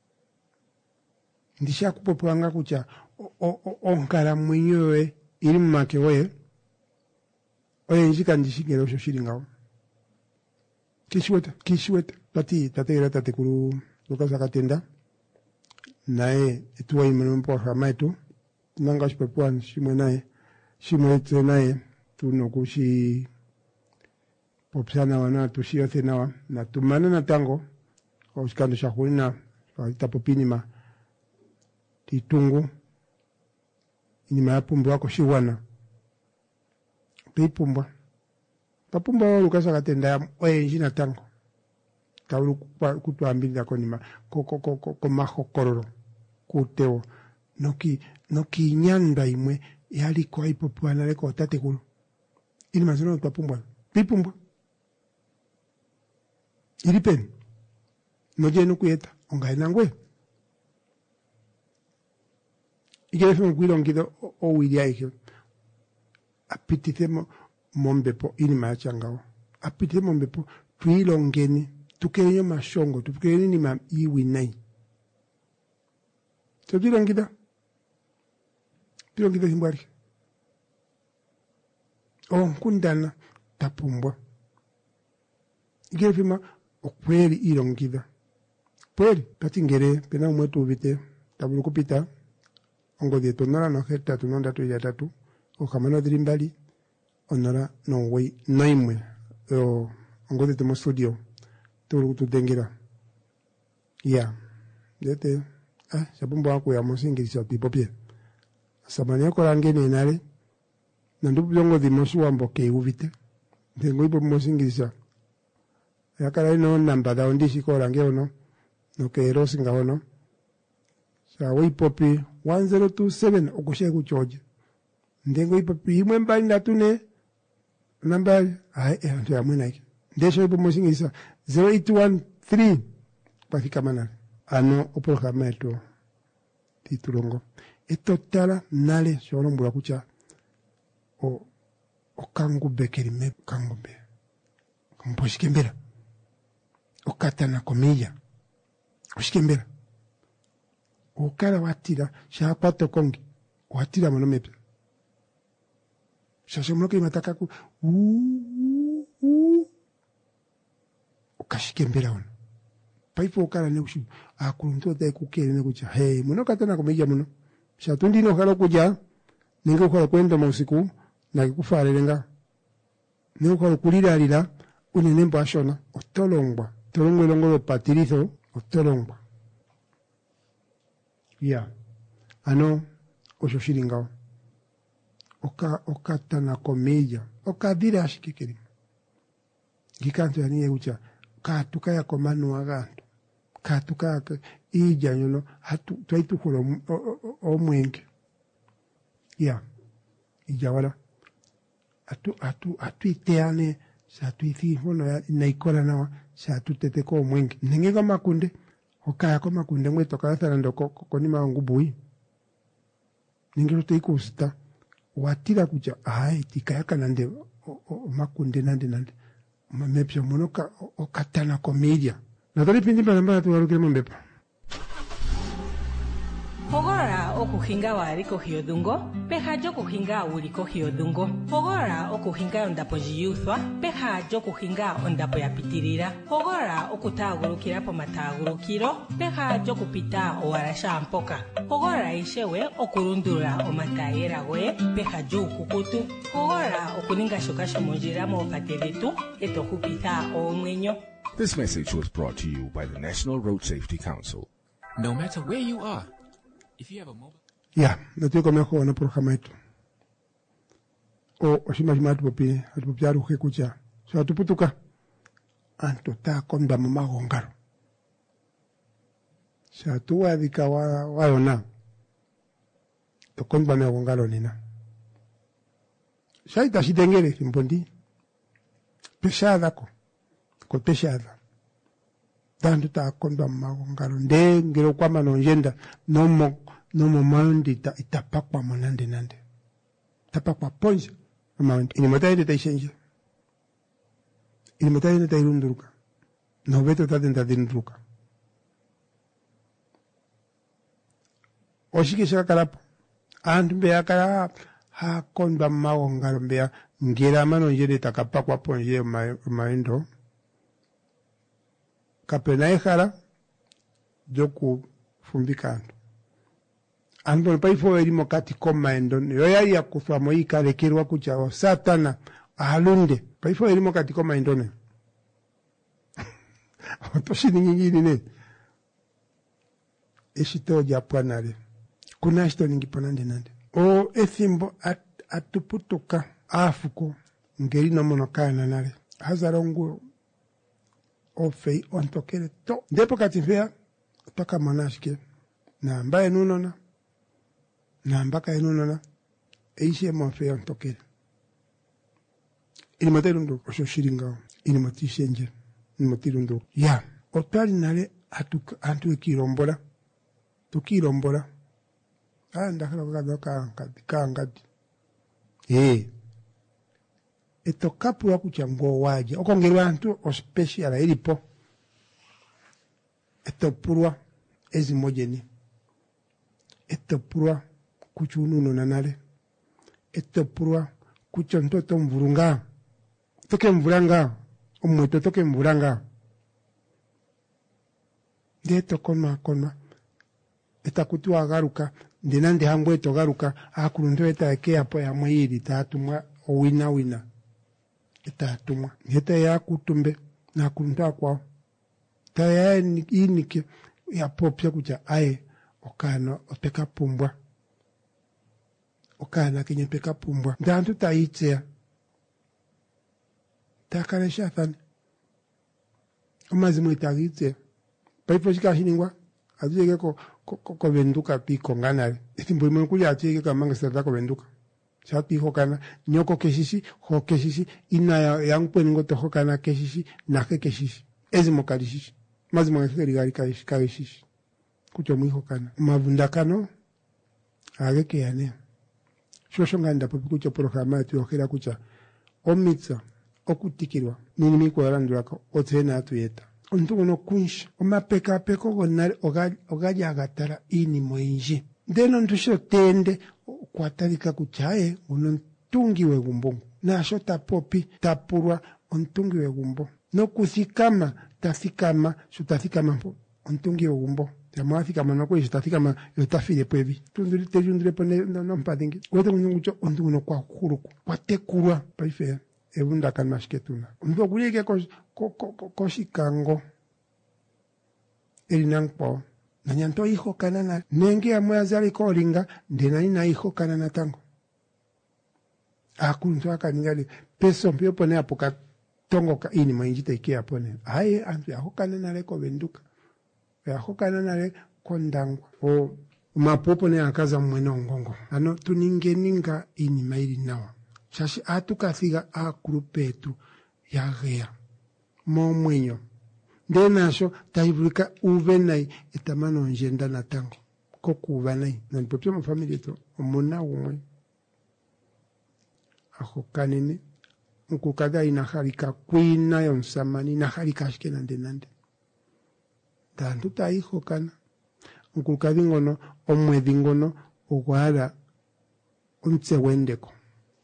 ndisha kupopulanga kucha onkara mwenyewe ili mmakewe oyenji kandishigero shoshiringao Kishweta, kishweta, tati, tati gira tati kuru luka sakatenda. Nae, etuwa imenu mpo hama etu. Nanga shipepuan, shimwe nae. Shimwe ete nae, tu noku shi popsana wana, tu shi yote nawa. Na tumana na tango, kwa usikando shahulina, kwa itapopini ma. Titungu, inima ya pumbu wako shiwana. Pei pumbu. Papumba luka sakatenda ya oye njina tango. Kaulu kutuambili ya konima. Koko koko komaho kororo. Kuteo. Noki, noki nyanda imwe. Yali kwa ipopuwa na leko tate kulu. Ili mazono papumba. Pipumba. Ili pen. Noje nuku yeta. Onga inangwe. Ikilefe mkwilo ngido o widia ikyo. Apititemo mombepo ini machangao apite mombepo tuilongeni tukenyo mashongo tukenyo ni ma iwi nai tujilongida tulongida himbari o kundana tapumbwa igefima okweli ilongida kweli patingere pena mwetu vite tabulu kupita ongo de tonara no heta tunonda tu ya tatu o kamano dirimbali onara no way naimwe o ngode temo studio turu tutengera ya dete ah sabumba wako ya musingirisa pipopie sabani yako rangene nale nandu byongo di mosuwa mboke uvite ndengo ipo musingirisa yakara ino namba da ondishi ko range ono no ke rosinga ono sa we popi one zero two seven okoshe ku George ndengo ipo imwe mbali natune namba ai ento ya mwina iki ndesho ipo musingisa zero eight one three pafika mana ano oprograma eto titulongo etotala nale sholombula kucha o okangube kelime kangube kumposhikembera okatana komilla oshikembera okala watira shapato kongi watira monomepe shasho mloke mataka ku u u okashikembera ono paipo okala ne ushu akulunto dai kukele ne kucha hey muno katana komilla muno shatundi no kala kuja ningo kwa kwenda mausiku na kufarelenga ningo kwa kuliralira unene mbashona otolongwa tolongwe longo patirizo otolongwa ya ano oshoshiringao oka okatana komilla okadira ashikekeri gikanto yani eucha katuka ya komanu agantu katuka ija nyono hatu twaitu kolo omwenge ya ijawala atu atu atu iteane sa tu ithi hono ya naikora nawa sa tu tete ko mwengi nengega makunde okaya ko makunde mweto kathara ndoko koni mangu bui ningiro te ikusta watira kuja ai tikayaka nande makunde nande nande mepya monoka okatana komedia natali pindi palamba tu warukire mbepa Hogora okuhinga wari kohiodungo, peha jo kuhinga uri kohiodungo. Hogora okuhinga ondapo jiyuthwa, peha jo kuhinga ondapo yapitirira. Hogora okutagurukira po matagurukiro, peha jo kupita owarasha ampoka. Hogora ishewe okurundura omatayera gwe, peha jo kukutu. Hogora okuninga shoka shomonjira mo pateletu, eto kupita omwenyo. This message was brought to you by the National Road Safety Council. No matter where you are, if you have a mobile... Ya, natio kome ho na programa itu. O oshima shima atupopi, atupopi aruhe kucha. So atuputuka. Anto ta konda mama gongaro. So atuwa dika wa wayona. To konda me gongaro nina. So ita shitengere kimpondi. Peshada ko. Ko peshada. Tanto ta konda mama gongaro. Nde ngiro kwa manonjenda. No mo no mo maundi ta itapakwa monande nande tapakwa ponja maundi ini mataide ta ishenje ini mataide ta irunduruka no veto ta dentro dirunduruka oshike shaka kalapo andu be akara ha konba mawo ngaro be ngira mano njede takapakwa ponje maindo kapena ehara joku fumbikando Anbo paifo erimo kati koma endon yo yari akufwa moika lekirwa kucha satana ahalunde paifo erimo kati koma endone otoshi nyingine ne eshito japanale kuna shito ningi ponande nande o ethimbo at, atuputuka afuko ngeri no monokana nale hazarongo ofei ontokere to depo kati fea toka monashike na mbaye nunona na mbaka enunona eishe mafea ntokere ini materundo osho shiringa ini matishenje ini matirundo ya otali nale atu antu kirombola tukirombola anda kala kadoka kangati eh eto kapu wa kuchango waje okongerwa antu o special elipo eto purwa ezimojeni eto purwa kuchununo nanale eto purwa kuchontoto mvurunga toke mvuranga omweto toke mvuranga deto koma koma eta kutu agaruka ndinande hangwe to garuka akulunto eta ke apo ya mwiri tatumwa owina wina eta tumwa yeta ya kutumbe na kulunto kwa taya inike ya popya kucha ae okano opeka pumbwa okana kinye peka pumbwa ndantu taitzea takale shafan amazimu itagitze paipo shikashiningwa azige ko ko ko venduka piko ngana itimbo imwe kuli atike kamanga sata ko venduka chati hokana nyoko keshishi ho keshishi ina ya yankwe ningo to hokana keshishi na keshishi ezimo kalishishi mazimo ngeri gari kalishishi kalishishi kucho mwi hokana mavundakano ageke yane shosho nganda popi kucho programa atu yokera kucha omitsa okutikirwa nini miko yaranduraka otsena atu yeta ontu uno kunshi omapeka peko gonare ogaja agatara ini moinji ndeno ntusho tende kwatalika kuchaye uno ntungi wegumbo nasho tapopi tapurwa ontungi wegumbo no kuthikama tathikama sutathikama mpo ontungi wegumbo Yamathikama no kwezi tathikama yotafile pwevi tundiri tejundire pone no mpadingi wete mungucho ontu uno kwa kuruku kwatekurwa paife ebunda kan mashketuna ndo gulike ko ko ko ko shikango elinangpo nanyanto hijo kanana nenge amwazali ko linga ndena ina hijo kanana tango akunto akaningali peso mpio pone apoka tongo ka ini mainjite ke apone aye antu ya kanana le ko benduka ya kanana le kondangwa o Umapopo ne akaza mwena ngongo. Ano tuningeninga ini maili nawa. Shashi atukathiga akurupetu ya gea. Mo mwenyo. Ndenasho taibulika uvenai etamano njenda na tango. Koku uvenai. Na nipopia mfamilia to. Omona umwe. Ako kanini. Nkukada inaharika kwina yonsamani. Inaharika ashke nande nande. Dantu taiho kana. Nkukadi ngono. Omwedi ngono. Ogwara. Unse wendeko.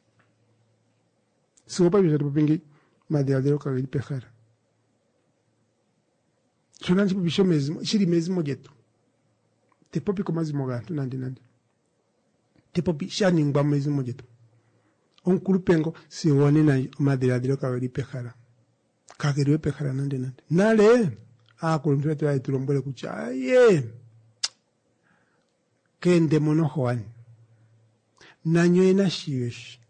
Sigopa bisa tupingi. Madeadero kagili pejara. Sonanchi bisho mesmo, shiri mesmo jetu. Te popi komazimo gato nandi nandi. Te popi shaningba mesmo jetu. On kulupengo si wone na maderadiro kagiri pejara. Kagiri pejara nandi nandi. Nale a kulumtwetu ya tulombole kucha. Aye. Kende mono hoani. Nanyo ena shiwesh.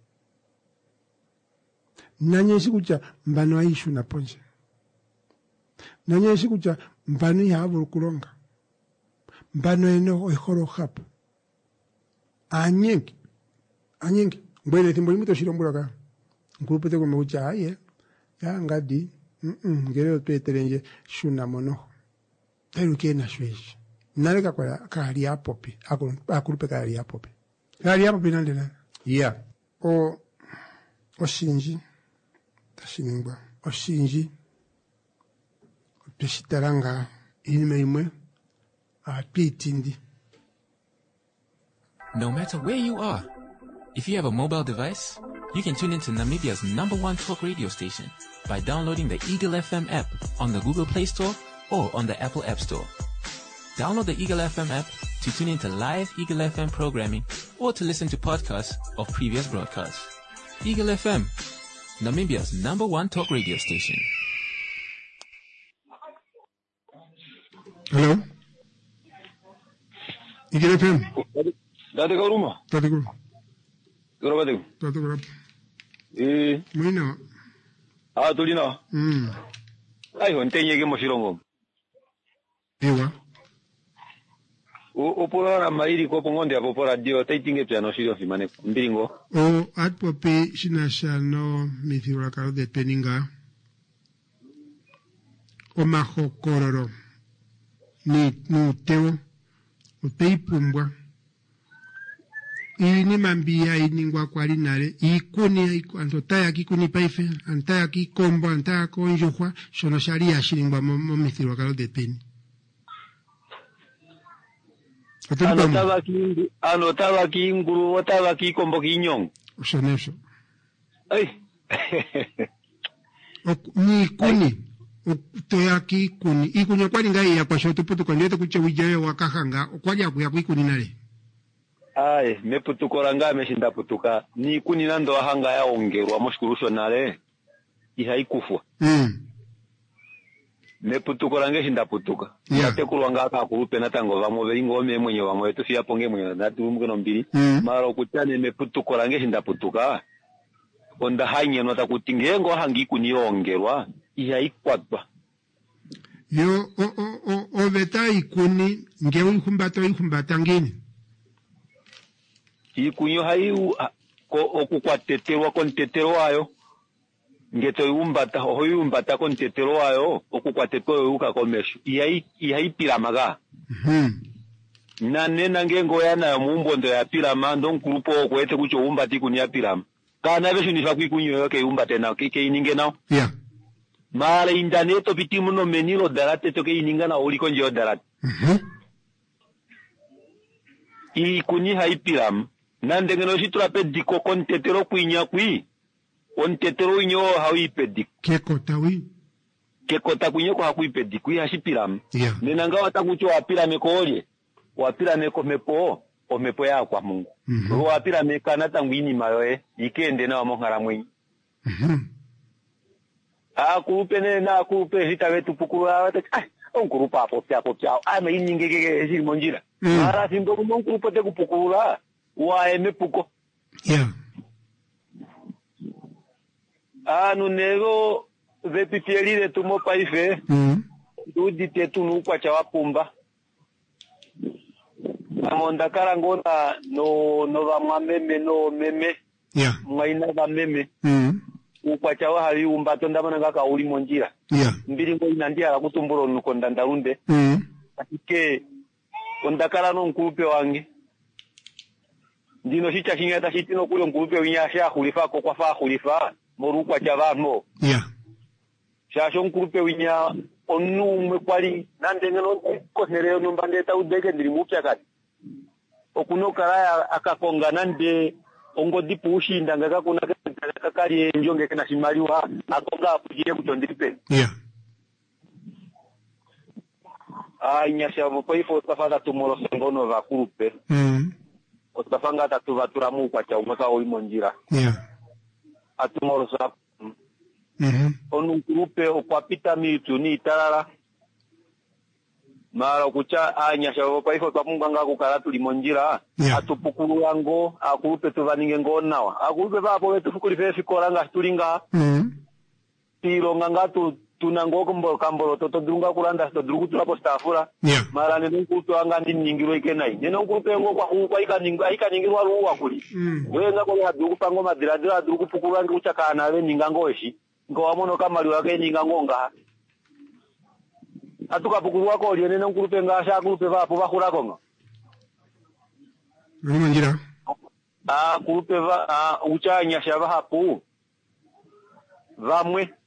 Nanyo esi kucha mbano aishu na ponche. Nanya esi kucha mbano ya havu kulonga. Mbano eno ehoro hapu. Anyengi. Anyengi. Mbwene timbo limito shirombura ka. Nkulupete kume kucha aye. Ya ngadi. Mm-mm. Ngere tueterenje shuna mono. Teru kena shweshi. Naleka kwa kahari ya popi. Akulupe kahari ya popi. Kahari ya popi nande nande. Yeah. O. O shinji. Tashiningwa. O shinji. Peshitaranga inime imwe apitindi. No matter where you are, if you have a mobile device, you can tune into Namibia's number one talk radio station by downloading the Eagle F M app on the Google Play Store or on the Apple App Store. Download the Eagle F M app to tune into live Eagle F M programming or to listen to podcasts of previous broadcasts. Eagle F M, Namibia's number one talk radio station. Hello? Eagle F M? Dati ka rumah? Dati ka. Gerapa tu? Dati ka. Eh. Mwina? Ah, tuli na? Hmm. Ay, hontenye ke moshirongo. Ewa? O opora na mairi ko pongonde apo pora dio taitinge piano shiro fimane mbiringo. O atpope shinasha no mithira karo de peninga. O maho kororo. Ni no teo. O teipumbwa. Ini mambia iningwa kwa linare. Ikuni, antotaya kikuni paife. Antaya kikombo, antaya konjohwa. Shono sharia shiningwa mo mithira karo de peni. Anotaba ki, anotaba ki nguru, otaba ki kombo ki nyong. Shonesho. Ay. Ni kuni. Toya ki kuni. Ikunya kwa linga ya kwa shoto putu kwa nyeto kuche wijawe wakahanga. Kwa ya kuya kuikuni nare. Ay, me putuko ranga me shinda putuka. Ni kuni nando wahanga ya ongeru wa moshkurusho nare. Iha ikufwa. Mm. Me putuko range shinda putuka. Yeah. Ate kulwanga aka kurupe na tango vamo veingo me mwenye vamo wetu siya ponge mwenye na tuumge no mbili. Mm. Maro kuchane me putuko range shinda putuka. Onda hanye no takutingengo hangi kuniongerwa. Iha ikwatwa. Yo, o, o, o, o veta ikuni, ngewe ikumbata ikumbata ngini. Ikunyo hai ko okukwateterwa kontetero ayo. Ngeto yumbata ho yumbata kontetero ayo okukwatetwa uka komesho. Iha iha ipiramaga. Mhm. Na nena ngengo yana mumbondo ya pirama ndo kurupo kwete kucho umbati kunya pirama. Kana besho ni fakwi kunyo yoke umbate na kike ininge nao. Yeah. Mala indaneto pitimu no meniro darate toke ininga na oliko njo darate. Mhm. I kuni hai piram. Nande ngeno shitra pe diko kontetero kuinya kui. Kontetero inyo hawi pe dik. Keko tawi. Keko takunyo ko hakui pe dik kui hashi piram. Yeah. Nena nga watakucho wapirame ko olie. Wapirame ko mepo o mepo ya kwa Mungu. Mhm. Ro wapirame kana tangwini mayoe ikende na wamongara mwenye. Mhm. Ah, kupe ne na kupe hitawe tupukura wate. Ah, onkurupa hapo pia hapo pia. Ah, me iningege hezi monjira. Mm. Mara simbo onkurupa te kupukura. Wa eme puko. Yeah. Ah, nunego vepitieli de tumo paife. Mhm. Dudi te tunu kwa cha wapumba. monda karangona no no va meme no meme yeah mwaina va meme mm ukwacha wa hali umbato ndamana ngaka uli monjira yeah mbiri ngo inandia la kutumburo nuko ndandarunde mm atike ondakara no nkurupe wangi ndino chicha chinyata chitino kule nkurupe winyasha khulifa ko kwa fa khulifa moru kwacha vanho yeah shasho nkurupe winya onu mwekwali nandengeno ko nereo no mbandeta udeke ndiri mupya kati okuno kala akakonga nande ongo dipushi ndanga kuna kakari njonge kana shimaliwa akonga apujire kutondiripe yeah ah nyasha bo poifo tafada tumoro sengono va kurupe mm otafanga tatu vaturamu kwa cha umaka olimonjira yeah atumoro sa mhm onu kurupe okwapita mitu ni tarara mara kucha anyasha bo poifo twamunganga kukala tulimonjira yeah. atupukulu yango akurupe tuvaninge ngonawa akurupe vapo wetu fukuli fefi koranga tulinga mhm tiro ngangatu tunango kombo kamboro toto drunga kulanda sto drugu tulapo stafura yeah mara nene nkuto anga ndi ningiro ikenai nene nkuto ngo kwa kwa ika ningo ika ningiro ruwa kuli mm wenga ko ya drugu pango madira dira drugu pukula ngi uchakana we ningango eshi ngo wamono kama liwa ke ningango nga atuka pukulu wako liene nene nkuto ngasha kurupe vapo bakura konga olimonjira ah kurupe va ah uchanya shaba hapo vamwe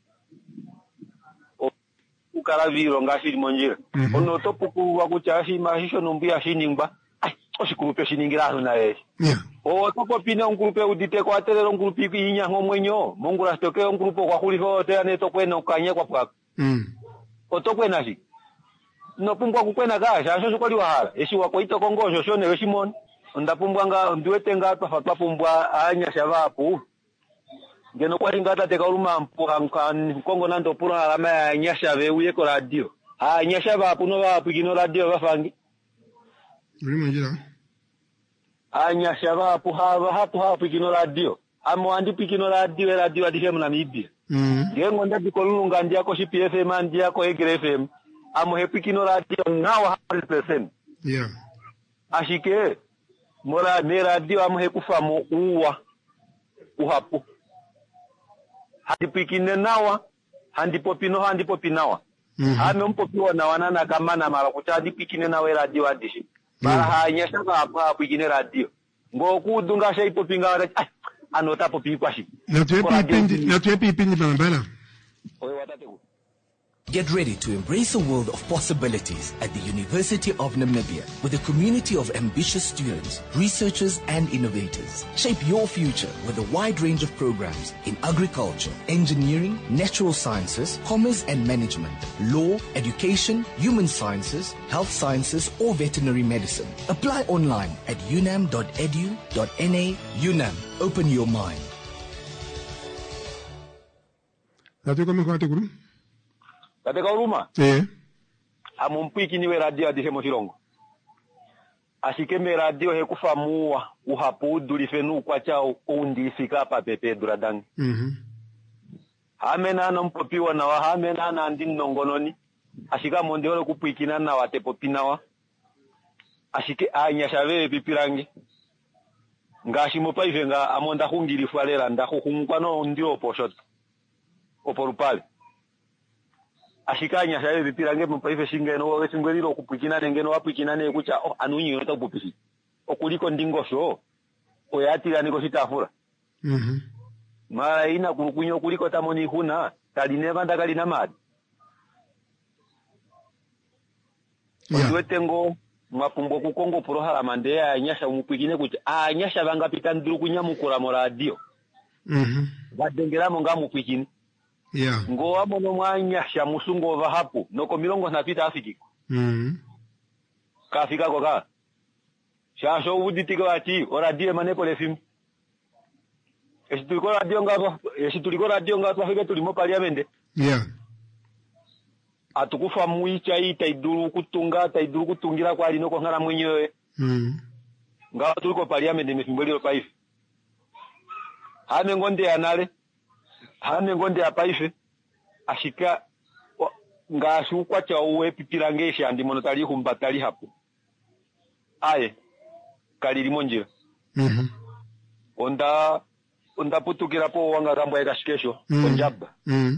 ukala viro ngashiri monjira mm -hmm. ono topuku wakuchashi mahisho numbia shiningba ai osikurupe shiningira na yesi yeah o topo pina unkurupe udite kwa telero unkurupi inya ngomwenyo mungura stoke unkurupo kwa kuliho te ane tokwena ukanye kwa pwako mm otokwena shi no pumbwa kukwena gasha so kwali wahala esi wakoito kongojo shone weshimon ndapumbwa nga ndiwete ngapa fatwa pumbwa anya shabapu ngeno kwa ingata teka uruma mpuha mkan kongo nando pura alama ya nyasha ve uye ko radio ha nyasha ba puno ba pigino radio bafangi olimonjira ha nyasha ba puha ba hatu ha pigino radio amo andi pigino radio radio adishe mna mibia mm ngengo ndadi kolunga ndia ko P F M ndia ko Egre F M amo he pigino radio now one hundred percent yeah ashike mora ne radio amo he kufamo uwa uhapu hadi pikine nawa handi popino handi popinawa mhm hame mpopiwa na wanana kama na mara kutadi pikine nawe radio adishi mara hanyesha hapa pikine radio ngo kudunga shay popinga wala anota popi kwashi na tuepi pindi na tuepi pindi bambala oyo watate ku. Get ready to embrace a world of possibilities at the University of Namibia with a community of ambitious students, researchers and innovators. Shape your future with a wide range of programs in agriculture, engineering, natural sciences, commerce and management, law, education, human sciences, health sciences or veterinary medicine. Apply online at unam dot edu dot n a. UNAM, open your mind. Katika uruma eh amumpiki niwe radio adishe mochirongo ashikeme radio he kufamua uhapu dulifenu kwa chao undifika pa pepe duradangi mhm hamena na mpopiwa na wahamena na andi nongononi ashika mondeolo kupikina na watepo pinawa ashike anya shave pipirangi ngashi mopaive nga amonda hungili falera ndahuhungwa no ndio poshot oporupale ashikanya shaye bipirange mpaife shingeno wa singweliro kupikina nengeno wapikina ne kucha oh anunyi yota kupisi okuliko ndingosho oyatira niko sitafura mhm mara ina kurukunyo kuliko tamoni huna talineva ndakali na madi ndiwetengo mwapumbo kukongo prohala mandea nyasha umupikine kucha ah nyasha banga pitanduru kunyamukura mo radio mhm badengeramo ngamupikine yeah ngo amono mwanya sha musungo va hapo noko milongo napita afiki mhm kafika ko ka sha so uditiko ati ora die manepo le film esi tuliko radio ngapo esi tuliko radio ngapo afika tulimo parliamente yeah atukufa muicha ita iduru kutunga ta iduru kutungira kwa lino ko ngara mwenyewe mhm ngapo tuliko parliamente mefimbolio paife hame ngonde anale hane ngonde apaife ashika ngashi ukwacha uwe pipirangesha ndi monotali humbatali hapo aye kaliri monjira. Mhm. Onda onda putukira po wanga kambo ya kashikesho Mm. onjaba. Mhm.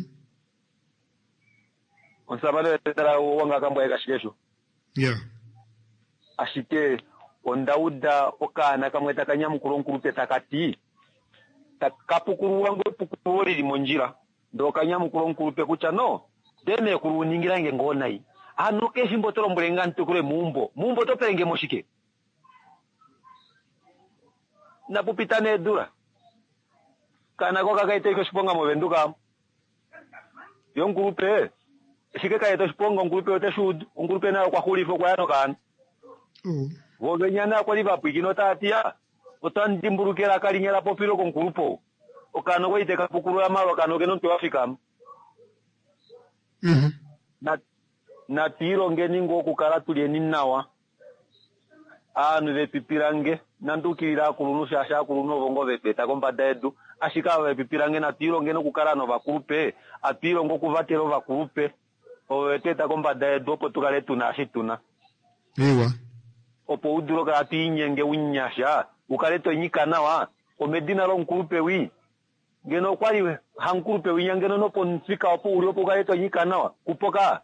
Onsabale tara wanga kambo ya kashikesho. Yeah. Ashike onda uda okana kamwe takanya mukuru nkuru takati. Takapukuru wangu pukuru liri monjira. Ndo kanya mukuru nkuru pe kucha no. Deme kuru ningira nge ngona yi. Ano keshi mbotoro mbulenga ntukure mumbo. Mumbo to penge moshike. Na pupita ne dura. Kana kwa kaka ite kusponga mo venduka. Yo ngurupe. Shike ka ite sponga ngurupe ote shud. Ngurupe na kwa khulifo kwa yano kan. Oh. Wogenyana kwa liba pigino tatia. Otandimburukera kalinyera popilo ko ngurupo. Okano kwa ite kapukuru ya malo kano geno mtu Afrika. Mhm. Na na tiro ngeni ngo kukaratulie ninawa. Anu ve pipirange nandukira kulunu shasha kulunu bongo ve beta komba dedu ashika ve pipirange na tiro ngeno kukarano vakurupe atiro ngo kuvatero vakurupe o teta komba dedu opo tukale tuna shituna Ewa. opo uduro ka tinyenge unyasha ukaleto nyikana wa o medina ro nkurupe wi ngeno kwali hankurupe wi ngeno no ponfika opo uri opo kaleto nyikana wa kupoka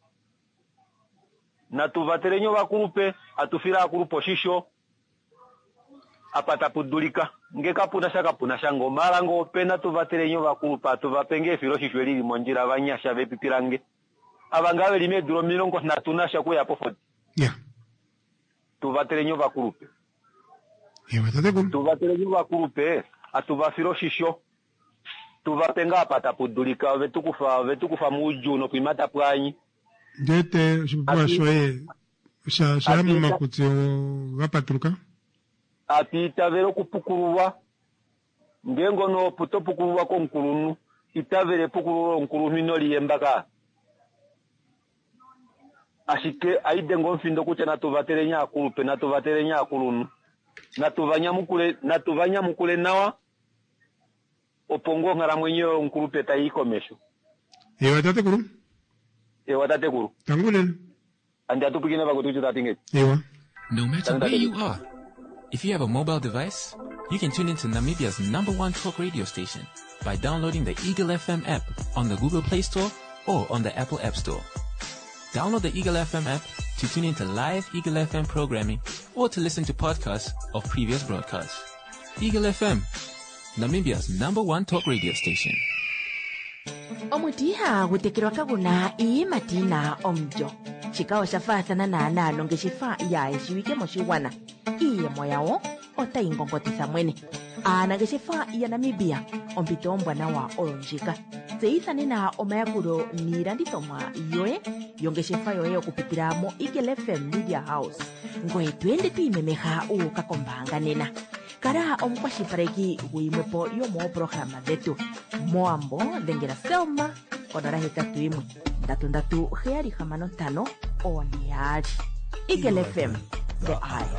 na tuvaterenyo vakurupe atufira akurupo shisho apata pudulika ngeka puna shaka puna shango marango pena tuvaterenyo vakurupa tuvapenge firo shisho lili monjira vanyasha vepipirange abangawe lime duro milongo na tunasha kuya pofodi Yeah. tuvaterenyo vakurupe Ewa tate kuru. tuvaterenyo vakurupe atuvafiro shisho tuvapenga apata pudulika vetukufa vetukufa mujuno kuimata pwanyi Jete shipua shoye. Sha shamu makutio gapatruka. ati itavere kupukuruwa ngengo no puto pukuruwa ko nkulunu itavere pukuruwa nkulunu no liyembaka ashike aide ngo mfindo kucha na tuvatere nya akurupe na tuvatere nya akulunu na tuvanya mukule na tuvanya mukule nawa opongo ngara mwenyewe nkurupe taikomesho Ewa tate kuru. ewa tate kuru Tangule. andi atupikine bakutuju tatinge Ewa. No matter where you are, if you have a mobile device, you can tune into Namibia's number one talk radio station by downloading the Eagle F M app on the Google Play Store or on the Apple App Store. Download the Eagle F M app to tune into live Eagle F M programming or to listen to podcasts of previous broadcasts. Eagle F M, Namibia's number one talk radio station. omutiha gutekerwa kaguna ii matina omjo chikawo shafathana na analo ngeshifa yae shiwike moshiwana iye moyawo otaingongotisa mwene ana ngeshifa ya Namibia ompito ombwana wa olonjika tseithanena omayakulo niilandithomwa yoye yongeshefa yoye okupitila mo Eagle F M Media House ngoye twende twiimemeha uukakombanga nena kala omukwashilipaleki guyimwepo yomooprograma dhetu moambo dhengela selma konola hetatu imwe ndatu ndatu heyali hamano ntano one yaali Eagle F M the eye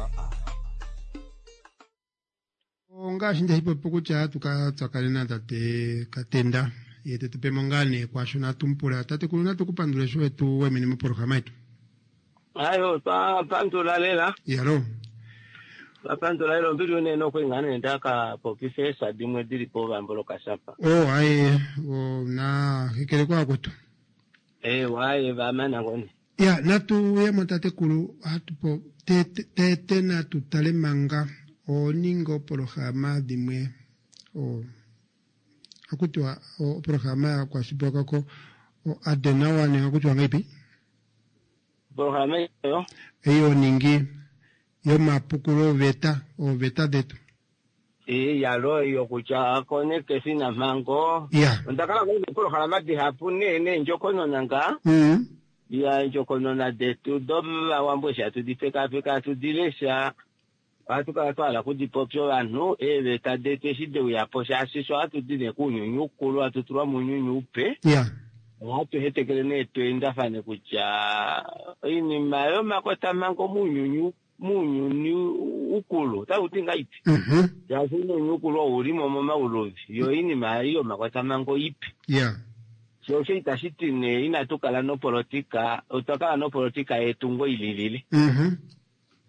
Ngashi nje hipo pukucha tukatsakalena tate katenda yete tupemongane kwasho natumpula tate kuluna tukupandule showe tu wemini mu programa itu. Ayo pa pantula lela. Yalo. Pa pantula lela mbili neno kwengane ndaka pokifesa dimwe dili po bambolo kasapa. Oh ai o na hikele kwa kutu. Eh wae vamana ngoni. Ya natu ya matate kulu hatupo te te te na tutale manga o ningo programa dimwe o akutwa o programa kwa shiboka ko o adenawa ni akutwa ngaipi programa yo eyo ningi yo mapukuro veta o veta detu eh yalo yo kucha kone kesina mango ya ndakala ko programa di hapune ne njokono nanga mhm ya njokono na detu doba wambosha tudifeka feka tudilesha watu katwala kudipopyo vanhu eve tadete shide yaposha asisho atudine kunyunyukulu atutulwa munyunyupe ya watu hetekelene twenda fane kucha ini mayo makota mango munyunyu munyunyu ukulu tauti ngaiti mhm ya sino nyukulu ulimo mama ulovi yo ini mayo makota mango ipi ya so sheita shitine inatukala no politika utakala no politika etungo ililili mhm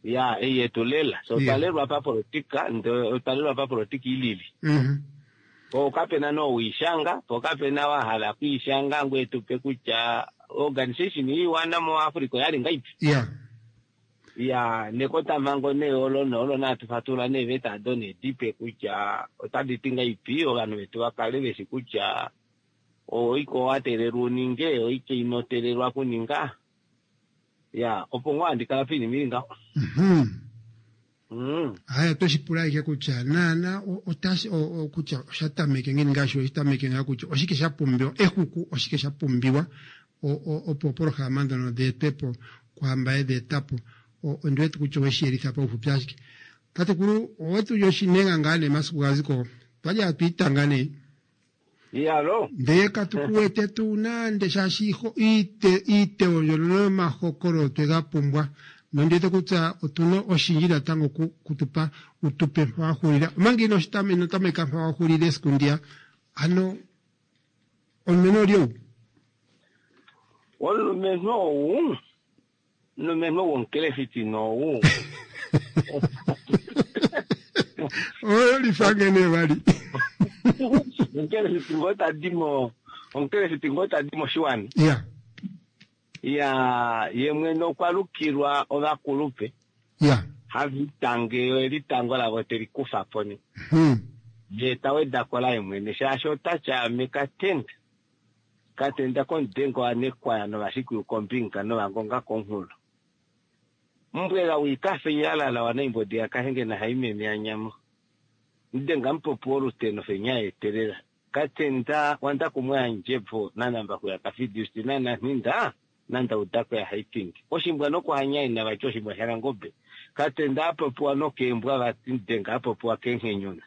ya eye tolela so Yeah. talelwa pa politika ndo talelwa pa politika ilili Mhm. po kapena no uishanga po kapena wahala kuishanga ngwetupe kucha organization hii wana mo Africa yali ngaipi Yeah. ya nekota mango ne olo no olo na tufatula ne veta done dipe kucha otaditinga ipi o anu vetu wakalele sikucha o iko atereru ninge o ike inotereru akuninga ya opongwa andikala pini miringa Mhm. mm Haya toshipula ike kucha nana o- otashi o- o- kucha shatameke ngini ngasho shatameke ngakucha oshike shapumbiwa ekuku oshike shapumbiwa o o opo programando no de tepo kwamba de tapo o ndwetu kucho weshirika pa upyashike tate kuru owetu yoshinenga ngane masiku gaziko twaja twitangane ya lo ndeka tukuwete tunande shashiho ite ite oyolo mahokoro twegapumbwa nondete kutsa otuno oshinjira tango ku- kutupa utupe wahulira mangino shitame no tame kampa wahulira eskundia ano olmeno lyo olo mesmo un no mesmo un kele fitino un oyo lifangene bali nkele fitingota dimo nkele fitingota dimo shwani yeah ya yemwe no kwalukirwa obakulupe yeah havitange elitango la boteri kufa poni hmm je tawe dakola yemwe ne shasho tacha mekatenda katenda kon dengo anekwa no basiku kompinka no bangonga konhulo mbwela wikafe yala la wanaimbo dia kahenge na haime myanyamo ndenga mpoporo teno fenya eterera katenda wanda kumwa njepo nanamba kuya kafidiusti nana ninda nanda udako ya hiking oshimbwa no kwanya ina bachoshi mwahera ngobe katenda apo pwa no kembwa batindenga apo pwa kenhenyona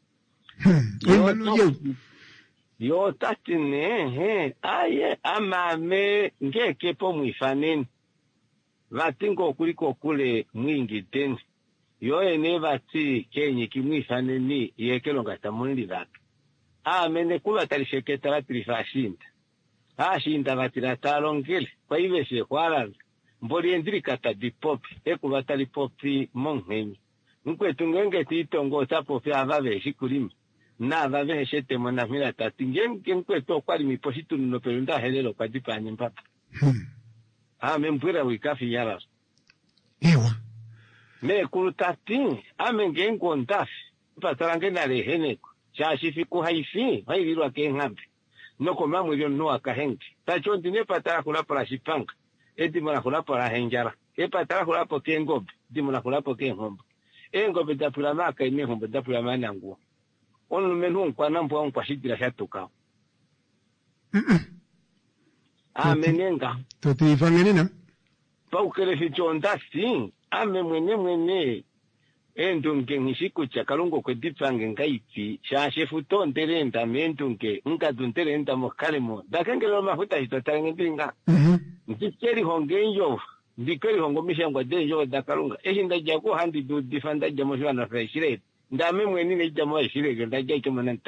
yo yo tatine he aye amame ngeke po mwifaneni vatingo kuliko kule mwingi teni yo ene vati kenyi kimwifaneni yekelonga tamunili vaka amene kuba talisheketala tilifashinda ashinda vatira talongele kwa ive se kwala mboli endiri kata dipopi ekuba tali popi monhenyi nkwetu ngenge titongo tapopi avave shikulima na avave shete mona mila tati ngenge nkwetu kwali mipositu no pelunda helelo kwa dipanye mpapa ame mbwira wikafi yara ewa me kulutati ame ngengo ndafi patarange na leheneko shashi ku haifi hailirwa ke ngambi noko mamwe lyo no akahenge tacho ndine patara kula para shipanga edi mona kula para henjara e patara kula po ke ngobe di mona kula po ke ngombe e ngobe da pula maka ine ngombe da pula mana nguo onu menu kwa nambo on kwa shidira shatuka amenenga totifangene na pa ukele fichonda si ame mwene mwene endunge ngishikucha kalungo kwedipange ngaipi shashe futo nderenda mendunge nkadunterenda mokalemo dakengelo mafuta hitotange ndinga mhm ndikeri hongenyo ndikeri hongo mishangwa denjo dakalunga eshinda jako handi du difanda jamo shwana freshire ndame mweni ne jamo shire ndaje kemonanta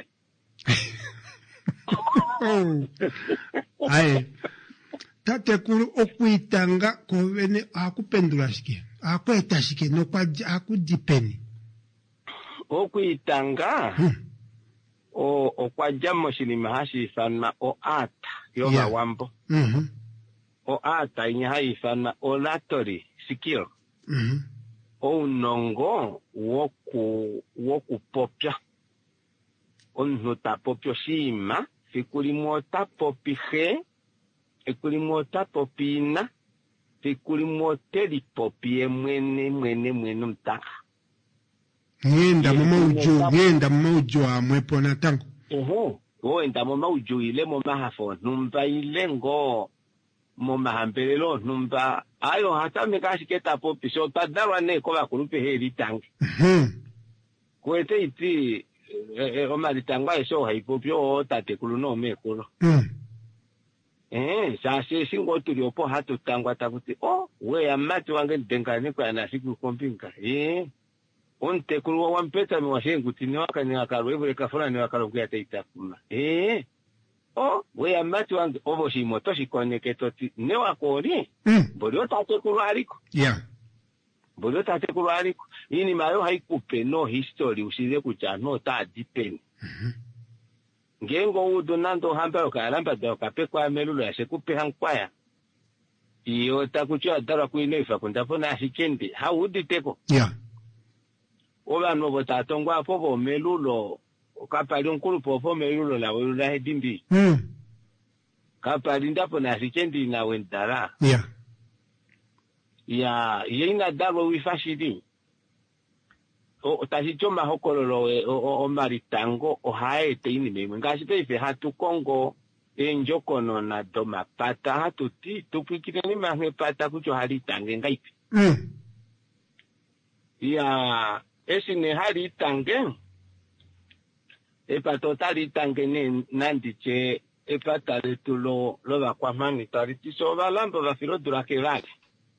aye tate kuru okuitanga kovene akupendula shike akweta shike no kwa akudipeni okuitanga hmm. o okwajamo shinima hashi fana o ata yo Yeah. wambo mhm o ata inya haifana o latori skill mhm o unongo woku woku popya onno ta popyo shima fikuli mota popihe ekuli mota popina fikuli moteli popie mwene mwene mwene mtaka ngenda mumaujo ngenda mumaujo amwepo na tango oho o enda mumaujo ile mo mahafo numba ile ngo mo mahambelelo numba ayo hata mekashiketa popi so tadarwa ne ko bakulupe heri tangi mhm kwete iti o malitangwa eso haipopyo tate kuluno mekulo mhm eh sase singo tuliopo hatu tangwa takuti oh we amati wange dengani kwa na siku kompinka eh onte kulwa wampeta mi washengu tini wakani akaro evo ekafuna ni akaro kuya teita kuma eh oh we amati wange ovo shimoto shikoneke toti ne wakori mm bodi otate kulwa aliko yeah Bolo tate kulwari ini mayo haikupe no history usize kucha no ta dipeni. Mhm. Ngengo udo nando hamba ukalamba do kapekwa melulo ya sekupe hankwaya. Iyo takuchwa dara kuinefa kundapona hikendi haudi teko. Yeah. Oba no botatongwa popo melulo kapali nkulu popo melulo la wula hedimbi. Mm. Kapali ndapo na hikendi na wendara. Yeah. Ya yina daro wifashidi. O tajichoma hokololo o o maritango o haete ini meme ngasipe ife hatu Kongo enjokono na doma pata hatu ti tupikire ni mahme pata kucho halitange ngaipi. Mm. Ya esine halitange epa totali tange ne nandiche epa tale tulo lo va kwa mani tariti so valambo va filo durake rake.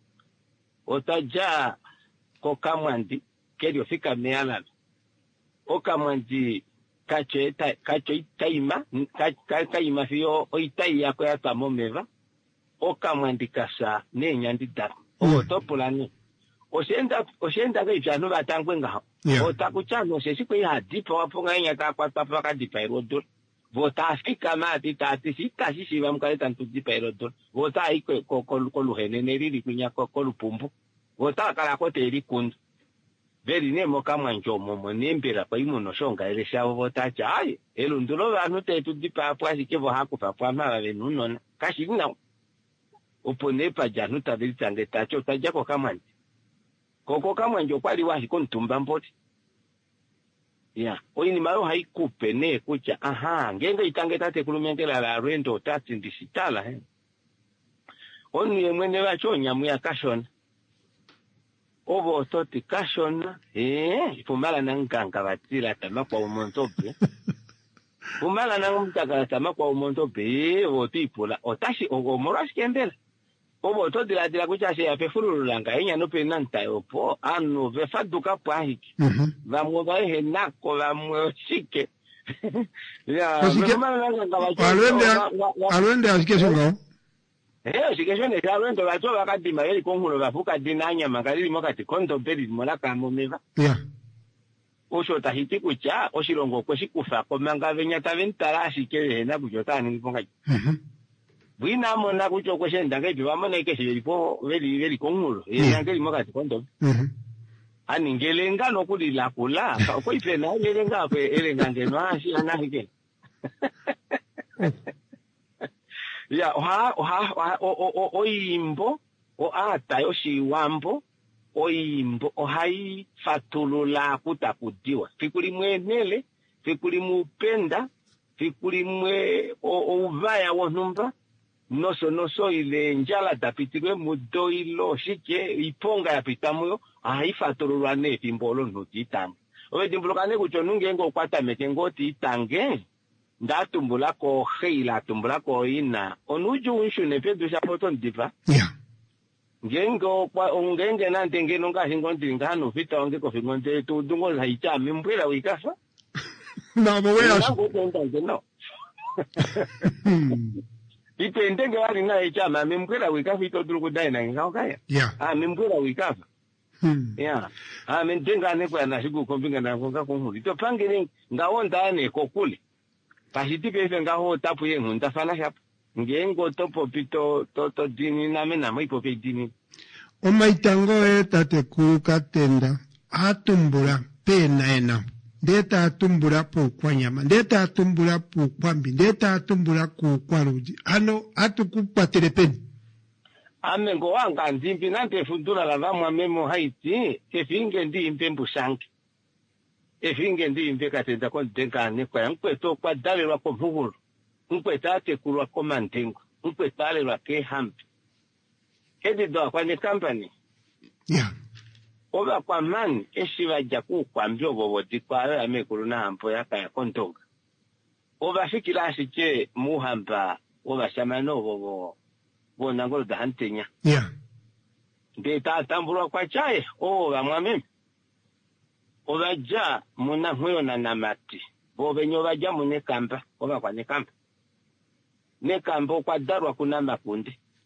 Otaja kokamwandi kerio fika meala okamwandi kache ta kache taima kaima fio oitai yako ya tamomeva okamwandi kasa ne nyandi da o topulani osenda osenda ga ijano batangwenga otakuchano sesiku ya dipo waponga nya ta kwa papa ka dipairo dol vota afika mati tati sita sisi bamkaleta ntuji pairo vota iko ko ko luhene neriri kunya ko ko lupumbu vota kala ko teri kundu veri ne moka mwanjo momo nembera pa imuno shonga ile shawo vota chai elundulo vanu te tudi pa pa sikevo haku pa pa mara venuno kashi ngina opone pa janu tabiri tange tacho tajako kamani koko kamwanjo kwali wahi kontumba mboti. Yeah, oini maro haikupe ne kucha aha ngenge itange tate kulumengela la rendo tati ndisitala he onu yemwene wachonya muya kashona obo toti kashona eh fumala nanganga batira tama kwa umontobe fumala nangumtaka tama kwa umontobe otipola otashi ogomorashi kendela obo toti la dira kucha se apefuru langa enya no penanta opo anu ve faduka pa hiki Mhm. vamos va he nako vamos chike ya Alwende alwende asikeso ngo. eh sikesho ne alwende bato bakadima yeli kongulo bafuka dinanya magalili mokati kondo bedi molaka momeva. Yeah. Osho tahiti kucha oshirongo kweshikufa komanga venya taventara ashikele na kujota ni ponga. Mhm. Bwina mona kucho kweshenda ngebi bamone keshe lipo veli veli kongulo yangeli mokati kondo. Mhm. Ani ngelenga nokulila kula ko ipena ngelenga pe elenga ngeno ashi anahike. Ya oha oha o o o imbo o ata yoshiwambo o imbo ohai fatulula kutakudiwa fikuli mwenele fikuli mupenda fikuli mwe o uvaya wonumba noso noso ile njala dapitirwe mudo ilo shike iponga ya pitamuyo ahaifatululwa ne timbolo notitanga owe dimbulokane kucho nungengo kwata mekengoti itange ndatumbula ko heila tumbula ko ina onuju unshu ne pedu shapoto ndipa Yeah. ngengo kwa ungenge nante ngeno ngahingo ndingano vita onge ko fingonde tu dungo haicha mimbwela wikafa Na boweya. no ipende nge wali na haicha ma mimbwela wikafa ito dulugo dai na ngao kaya Yeah. ah mimbwela wikafa Hmm. yeah ah mendenga ne kwa na siku kombinga na konga konhuri to pangene ngawonda ne kokule pasiti pefe ngaho tapu ye ngunda fana hapa ngengo topo pito toto dini na mena mai pope dini Omaitango e tate kukatenda atumbura pena ena ndeta atumbura po kwa nyama ndeta atumbura po kwa mbi ndeta atumbura ku kwa ruji ano atukupatere peni. ame ngo wanga ndimbi nante fundura la vamwa memo haiti efinge ndi impembu sanki efinge ndi imbe katenda ko denga ne kwa nkweto kwa dalelwa ko mvugulu nkweta ate kulwa ko mantengo nkweta alelwa ke hampi edi do kwa ne company Yeah. oba kwa man eshiva jaku kwa mbyo bobo dikwa ame kuluna ampo yaka ya kontonga oba fikila asike muhamba oba shamano bobo bona ngolo da hantenya Yeah. ndeta tambulwa kwa chaye oba mwameme oba ja muna huyo na namati bobe nyoba ja mune kamba oba kwa ne kamba ne kamba kwa darwa kuna makundi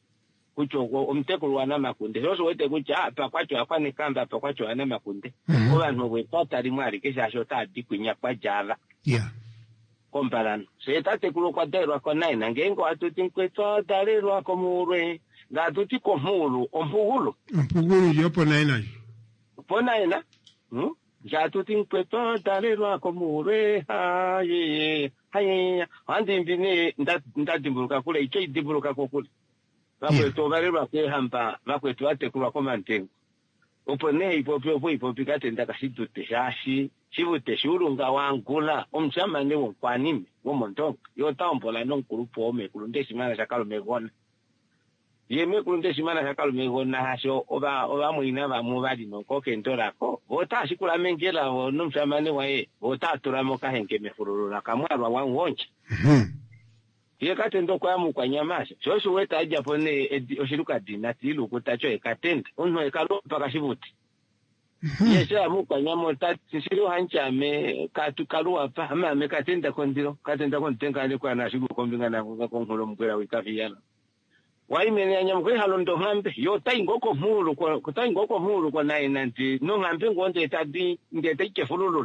kucho umtekulu wana makunde so wete kucha apa kwacho akwane kamba apa kwacho wana makunde abantu bwepata limwali kesha shota dikwinya kwa java yeah komparano seta tekulu kwa derwa kwa naina ngengo atuti nkweto dalirwa ko murwe ngatuti ko mulu ompugulu ompugulu yopo naina pona ina hm ngatuti nkweto dalirwa ko murwe haye haye andi mbine ndadimburuka kule icho idimburuka ko kule bakwetu balirwa kwehamba bakwetu atekulwa ko mantengo opone ipopyo po ipopi katenda kasitute shashi chibute shurunga wangula omchamane wokwanime womontonga yotambola nonkulupo ome kulunde simana shakalo megona yeme kulunde simana shakalo megona hasho oba oba mwina bamu bali nonkoke ndorako ota shikula mengela nomchamane wae ota turamo kahenge mefururura kamwarwa wangonje ye katendo kwa mu kwa nyamasha shosho weta aja pone oshiruka dinatilu kutacho ekatenda unno ekalo paka shibuti yesha mu kwa nyamo tati shiro hanchame katu kalua pa ama me katenda kondiro katenda kontenga ne kwa na shigo kombinga na kwa konholo mkwera wikafiyana waimene anyamo kwe halondo hambe yo taingoko mulu kwa taingoko mulu kwa nine nanti no ngambe ngonde tadi ngete kefululu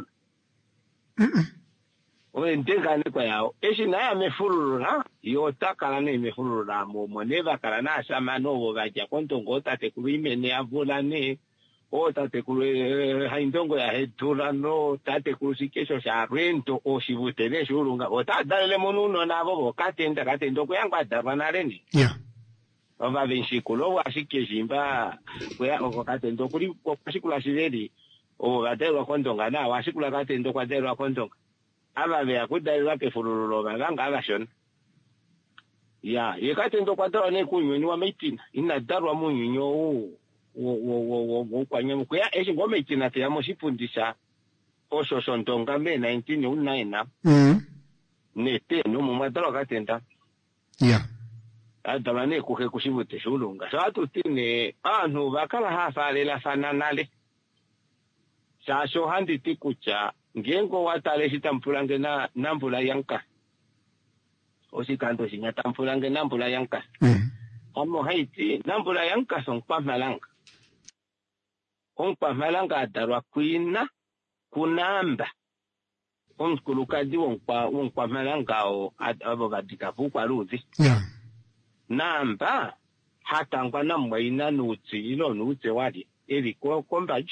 owe ndengane kwa yao eshi naye amefurura yotakala ne mefurura mo moneva kala na shama no baja kontongo tate kuimene avulane o tate ku haindongo ya hetura no tate kusikesho sha rento o shivutele shurunga o tadale monuno nabo katenda katendo kuyangwa dabanareni yeah ova benshikulo washikejimba kwe o katendo kuri kwashikula shireri o batelo kontonga na washikula katendo kwadelo kontonga aba be akudalira ke fururo banga abashona ya yekatendo kwadalo ne kunyweni wa meitina inadarwa munyunyo wo wo wo wo kwanyemo kuya eshi ngome itina te yamoshipundisha osho ndonga me nineteen oh nine mhm nete no mumadalo katenda yeah adabane kuke kushibute shulunga so atutine antu bakala hafalela fananale shasho handi tikucha ngengo watale sitampulange na nambula yanka osikanto sinya tampulange nambula yanka mhm amo haiti nambula yanka son kwa malanga on kwa malanga darwa kuina kunamba on kulukadi on kwa on kwa malanga o abo badika bukwa ruzi yeah namba hata ngwa na mwaina nutsi ilo nutse wali eli ko kombaji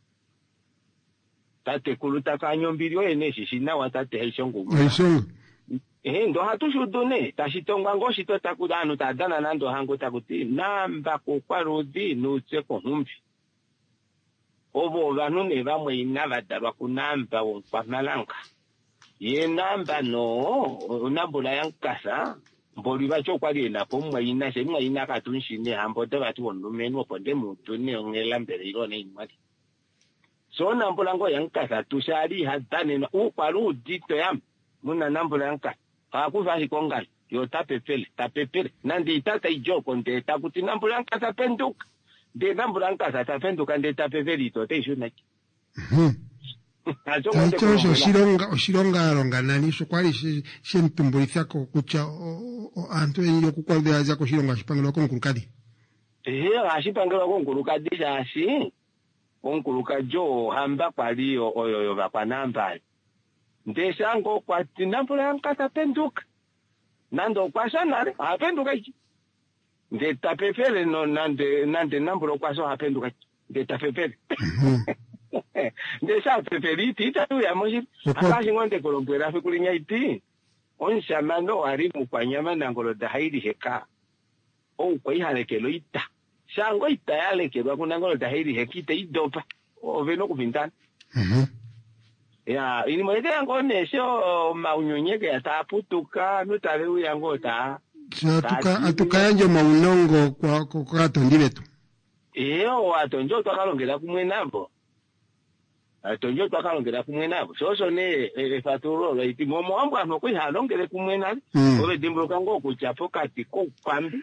tate kuluta kanyombiri ene shishina watate haishongo haishongo eh ndo hatushudune tashitongwa ngoshi to takudanu tadana nando hango takuti namba ko kwarudi nutse ko humbi obo vanune vamwe inavadalwa kunamba kwa malanga ye namba no unambula yankasa mboli bacho kwali napo mwaina se mwaina katunshine hambo to batu wonumenu oponde muntu ne ongela mbere irone imali so nambula ngo yankasa tushari hadane na ukwalu dito yam muna nambula yankasa akuvahi konga yo tapepele tapepele nandi tata ijoko nde takuti nambula yankasa penduka de nambula yankasa tapenduka nde tapepele to te shuna mhm Ancho oshironga oshironga ronga nani so kwali shemtumbuliza ko kucha anto yo kukwalde aza ko shironga shipangelo ko nkurukadi eh ashipangelo ko nkurukadi shashi onkuruka jo hamba kwali oyo yo bakwa namba ndeshango kwati nambula yankasa penduka nando kwashanare apenduka iki nde tapepele no nande nande nambula kwaso apenduka nde tapepele ndesa peperiti tatu ya moshi akashi ngonde kolombera fe kulinya iti onsha no ari mukwanyama nangolo dahaidi heka o kwai halekelo ita shango ita yalekelo kunangolo dahaidi hekita idopa oveno kupintana mhm ya ini mwete yango nesho maunyonyeke yataputuka nutale uyango ta atuka atuka yanjo maunongo kwa kwa tondile tu iyo atonjo twakalongera kumwe nambo atonjo twakalongera kumwe nabo soso ne efaturo lati momo ambo ano kwihalongere kumwe nabo ole dimbuluka ngo kuchapo kati ko kwambi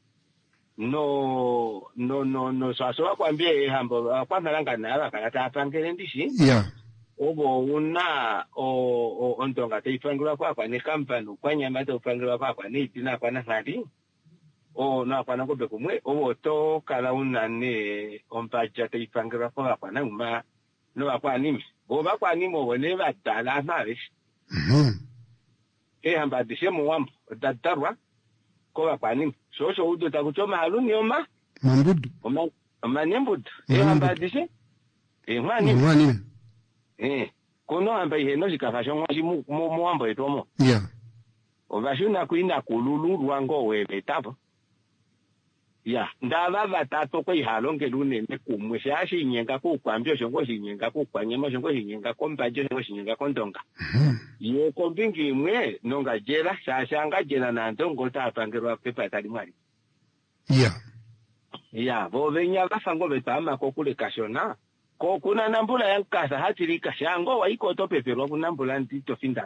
no no no no saso kwambie hambo kwamalanga nala kana pangere ndishi yeah obo una o ontonga teifangula kwa kwa ne kampani kwanyama te ufangula kwa kwa ne itina kwa na hadi o na kwa nango be kumwe o to kala unane ompaja te ipangira kwa kwa na uma no kwa nimi o ba kwa nimi o ne ba dala na ris mhm e amba dise mo wam dadarwa ko kwa nimi so so udo ta kuchoma aluni oma mambudu oma oma nembudu e amba dise e mwani mwani eh kono amba ihe no zikafasho ngwaji mu mu wambo etomo yeah ovashuna kuina kululu rwango wewe tapo ya ndava vatatu ko ihalo ngelunene kumwe shashi nyenga ku kwambyo shongo shinyenga ku kwanyema shongo shinyenga kombajo shongo shinyenga kondonga ye kombingi imwe nonga jera shashanga jera nanto ngota apangirwa pepa tali mwali yeah ya vovenya vafango betama ko kule kashona ko kuna nambula yankasa hatiri kashango waiko to peperwa kunambula ndito finda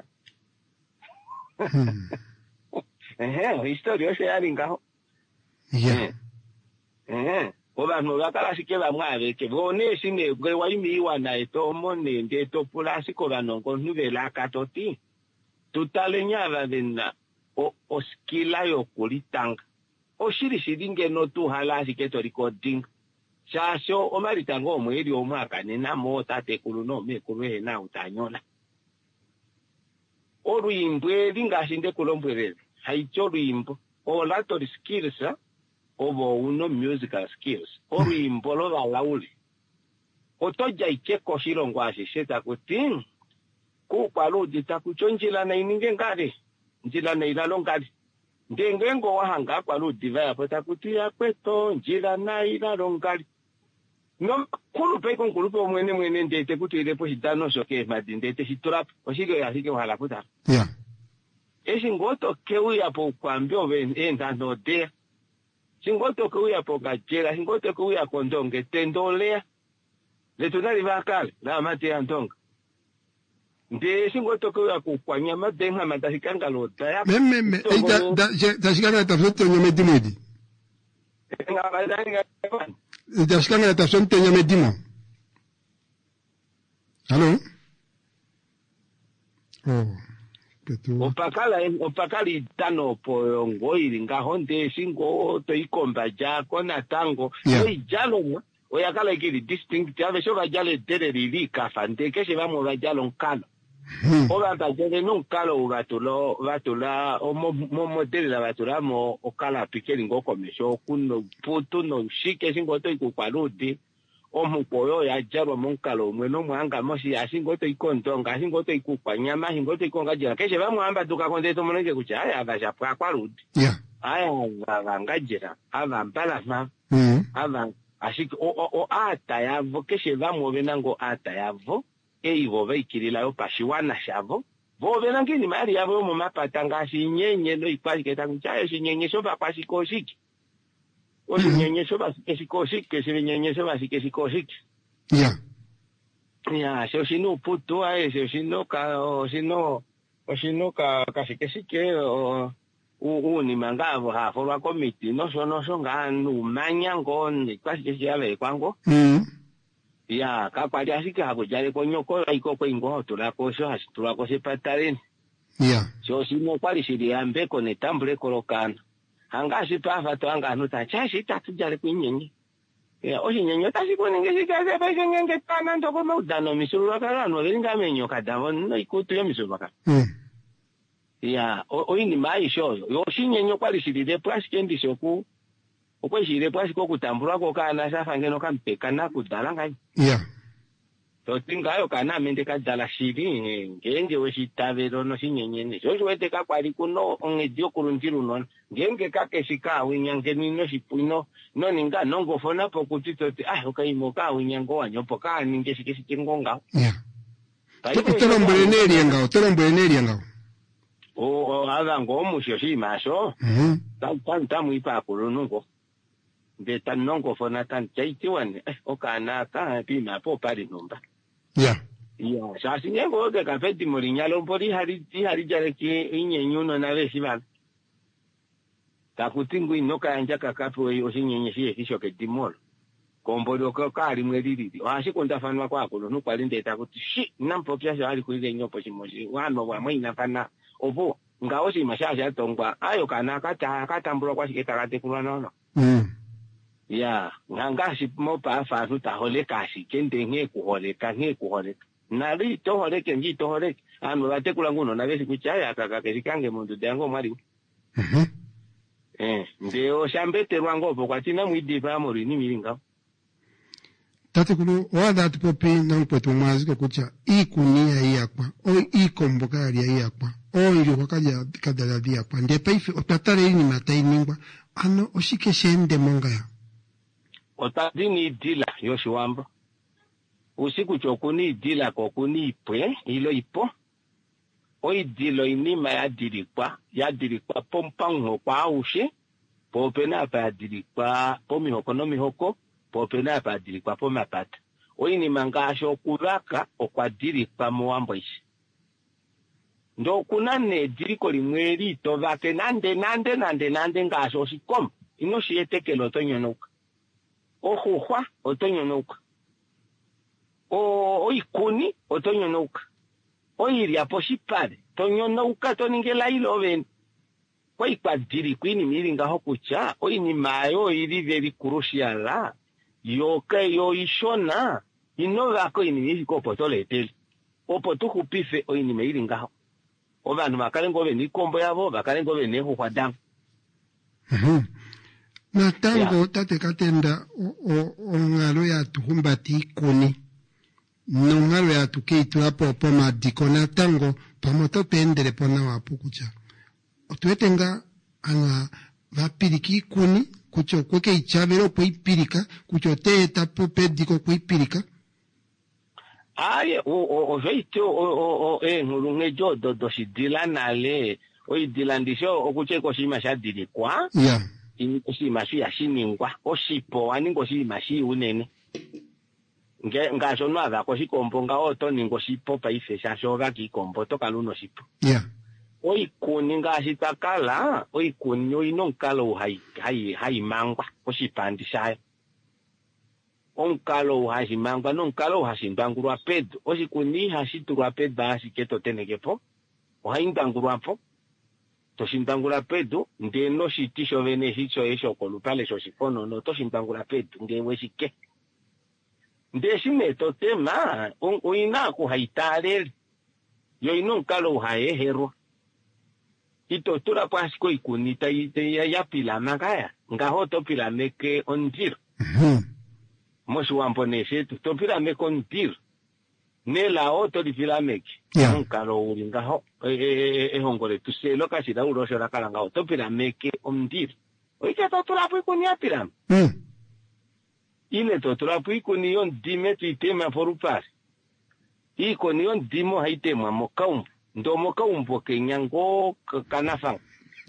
hmm. eh historia se yaringaho yeah eh oba no bakala sike ba mwabe ke bone sine gwe waimiwa na eto mone ndeto pulasi ko banongo nuvela katoti tutalenyava bena o oskila yo kulitanga o shiri shidinge no tu hala sike to recording shasho o maritango omweri omwaka nena mota te kuluno me kulwe na utanyola oruimbwe lingashinde kulombwerere haicho ruimbo o lato skills obo uno musical skills oruimbo lo balauli otoja icheko shirongo ashisheta kutin ku kwalo ditakuchonjila na ininge ngade njila na ilalo ngade ndengengo wahanga kwalo divaya pota kutia kweto njila na ilalo ngade no kulupe kon kulupe omwene mwene ndete kutire po hitano soke madindete hitrap osige yasike wala kuta yeah esi ngoto keuya po kwambyo enda no de singoto keuya po gajera singoto keuya kondonge tendolea le tunali vakale la mate antonga nde singoto keuya ku kwanyama denga matasikanga lota ya meme me ida da tashikanga tafsoto nyame dimedi nga badanga tashikanga tafsoto nyame dimo hello oh opakala opakali tano po ngoiri ngahonde singo to ikomba jako na tango yeah. Ei jalo oyakala ikili distinct ave so bajale dere lilika fande ke se vamos bajalo nkalo hmm. oba bajale no nkalo batulo batula o mo modele la batula mo okala pikeli ngoko mesho kuno puto no shike singo to ikukwaludi omukoyo ya jaro monkalo mweno mwanga moshi asingoto ikondonga asingoto ikukwanyama asingoto ikonga jira keshe bamwamba tukakondeto monenge kucha aya abashapwa kwaludi yeah aya ngajira ava mbala ma mm ava ashiki o o, o ata yavo keshe bamwobe nango ata yavo eivo beikirila yo pashiwana shavo vobe nangini mari yavo mu mapatanga shinyenye no ikwashiketa kucha shinyenye soba kwashikoshiki osi nyenyeso basi sikosiki si nyenyeso basi sikosiki yeah ya se osino puto a se osino ka osino osino ka kasikesike o u ni mangavo ha forwa committee no so no so nganu manyango ni kwasi ya le kwango mm ya ka kwali asika hapo jale konyoko iko ko ingo tola ko so asitula ko se patareni yeah so osino kwali shiri ambe ko ne tambule kolokana hanga sipafa to anga nuta chashi tatujale kunyenye ya oshi nyenye tasiko ninge sikaze pa nyenye tana ndoko maudano misuru wakala no linga menyo kadavo no ikutu yo misuru wakala mm ya o ini mai shoyo yo shinyenye kwali shiride plus kendi soku okwe shiride plus ko kutambura ko kana safa ngeno kampeka na kudala ngai yeah to tingayo kana mende kadala shiri ngenge weshitavero no shinyenye ne so wete ka kwali kuno ongedio kurundiru non ngenge kake shika winyange nino shipuino no ninga nongo fona pokutito ah okaimoka winyango wanyopo ka ninge shike ngonga yeah tolombole neri ngao tolombole neri ngao o ala ngomu shoshi masho mhm tan tan tamu ipa kulunungo de tan nongo fona tan chaitiwan okana ka pima po pari nomba yeah ya sasi nyengo ke kapeti morinyalo mpori hari ti hari jare ki inyenyuno na vesi ba takutingu inoka anja kakapo yo sinyenyesie kisho ke dimol kombolo ko kali mweriri washi konta fanwa kwako no kwalinde takuti shi nampo pya ali kuile nyopo chimoshi wano wa mwina pana obo ngao si mashasha tongwa ayo kana kata katambula kwa shiketa kate kulwa nono mm ya nganga si mo pa fa su ta hole kasi kende nge ku hole ka nge ku hole nali to hole ke ngi to hole anu bate kula nguno na besi kuchaya kaka kesikange mundu dango mari mhm eh ndio shambete rwango po kwa tina mwidi pa mori ni miringa tate kulu wada tupopi na mpeto mwazi kucha ikunia iyakwa o ikombokari iyakwa o ili wakaja kadala diakwa ndepa ife otatare ini matai ningwa ano oshike shende monga ya otadini dila yoshi wambo usiku chokuni dila kokuni ipwe ilo ipo oi dilo inima ya dirikwa ya dirikwa pompango kwa aushe popena pa dirikwa pomi hoko no mihoko popena pa dirikwa poma pata oi ni mangasho kuraka okwa dirikwa muambo ishi ndo kuna ne diriko limweri to vake nande nande nande nande ngasho sikom ino shieteke lotonyonoka ohuhwa otonyonoka o oikuni otonyonoka oiri aposhipade tonyonouka toningela iloveni kwai kwadiri kwini miringa hokucha oini mayo iri veri crucial yoka yo ishona inova ko ini miziko potoleteli opo tukupife oini miringa ho obanu bakalengo beni kombo yabo bakalengo beni ho kwadam mhm na tango tate katenda o ngalo ya tuhumbati kuni nungalo ya tukitu hapo po madikona tango pamoto pendele pona wapukucha otuetenga anga vapiriki kuni kucho kweke ichabero kuipirika kucho teta po pediko kuipirika aye o o o veite o o o e ngulunge jodo do sidila nale o idilandisho okucheko shima shadili kwa yeah ingoshi mashi yashiningwa oshipo aningoshi mashi unene nge ngasho nwaga ko shikombo nga oto ningo shipo pa ife shashoga kikombo to kaluno shipo yeah oi kuni ngashi takala oi kuni oi nonkalo hai hai hai mangwa ko shipandisha onkalo hai mangwa nonkalo hashindangurwa pedo oshi kuni hashiturwa peda ashiketo tenekepo ohaindangurwa po toshindangura pedu ndeno shitisho vene hicho esho kolupale sho shikono no toshindangura pedu ngewe shike ndeshi meto tema oina ku haitare yo inonkalo haehero ito tura pasko ikunita ite ya pila magaya ngaho to pila meke ondir mhm moshi wamponeshe to pila meke ondir nela oto di filameki yeah nkalo ulingaho eh eh hongore tuselo kashida urosho la kalanga oto filameki omdir oike to tulapu ikuni apiram mm ile to tulapu ikuni yon dime tu itema porupari iko ni yon dimo haitema mokaumbu ndo mokaumbu kenyango kanafang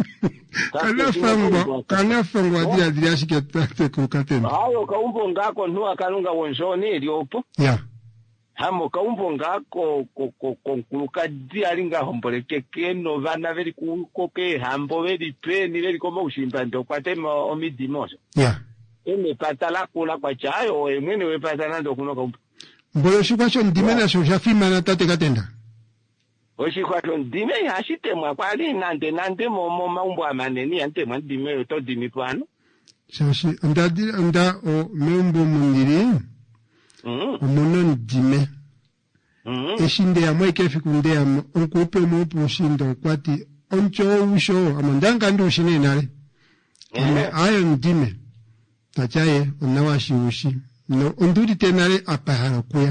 kanafang kanafang wadi adriashi ketate kukatena ayo kaumbu ngako nuwa kalunga wonjoni liopo yeah hamo kaumbo ngako konkuluka dialinga homboleke keno vana veri kukoke hambo veri peni veri koma ushimba ndo kwatema omidimoso yeah eme patala kula kwa chayo emwene we patala ndo kuno kaumbo mbolo shikwacho ndimena sho shafima na tate katenda oshikwacho ndime hashitemwa kwali nande nande momo maumbo amaneni antemwa ndime to dimi pano shashi ndadi nda o membo mundiri Mm. Omono ndime. Mm. Eshinde ya mweke fikunde ya onkupe mwopu ushindo kwati oncho usho amandanga ndo ushine nale. Ame ayo ndime. Tachaye onawashi ushi. No onduri tenale apahara kuya.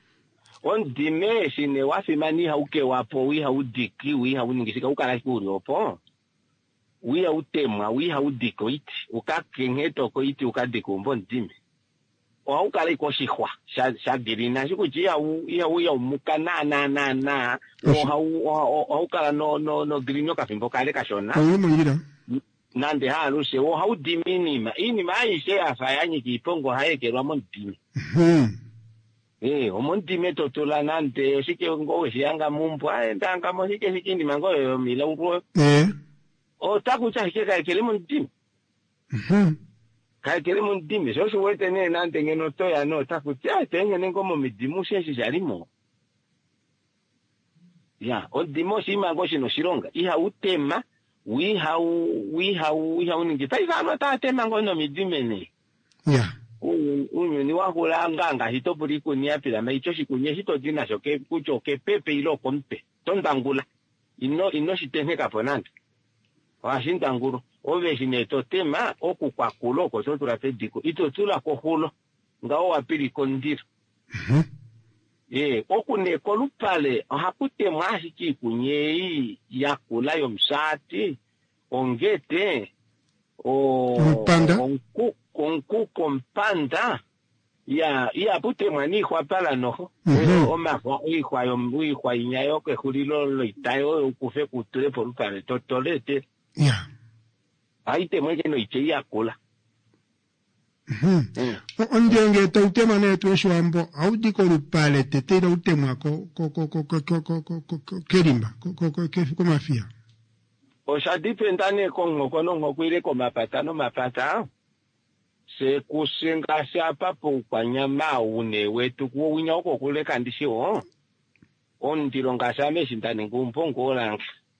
Ondime shine wafimani hauke wapo wi haudiki wi hauningishika ukala kuri opo. Wi hautemwa wi haudiko iti ukakengeto ko iti ukadikumbo ndime. Wa ukala ikoshihwa shadirina shikujia ya uya umuka na na na na o ukala no no no grinyo kafimbo kale kashona Omugira nande halushe wo haudiminima ini maishe afayanyi kipongo haekerwa mondimi mhm eh omondime totola nande shike ngo shiyanga mumbu aendanga mo shike shikindi mango yo mila uro eh o takucha shike ka kelimo ndimi mhm kakele mundimi so so wete ne nante ngeno to ya no takutia tenge nengo mo midimu sheshi jarimo ya ondimo shimango shino shironga iha utema wiha wiha wiha uningi taizano tatema ngono midimene ya unyuni wahulanga nga hitopuli kuniapila ma icho shikunye hito dina shoke kucho ke pepe iloko mpe tondangula ino ino shitenheka ponanda washintanguro ove shineto tema okukwakulo kototura pediko ito tula kohulo ngao wapili kondiro mhm eh okune kolupale hakute mwashiki kunye yakula yomshati ongete o mpanda onku onku kompanda ya ya pute mwani kwa pala noho o ma kwa yo mwi kwa inyayo ke hulilo lo itayo ukufe kutule polupale totolete ya aite mwenye no iche yakula mhm onjenge to utema ne to shwambo audi ko lupale tete do utema ko ko ko ko ko ko ko kerimba ko ko ko ko mafia o sha dipendane ko ngoko no ngokwire ko mapata no mapata se kusinga shapa po kwa nyama une wetu ku winya ko kule kandisho on ndilonga shame shindane ngumpo ngola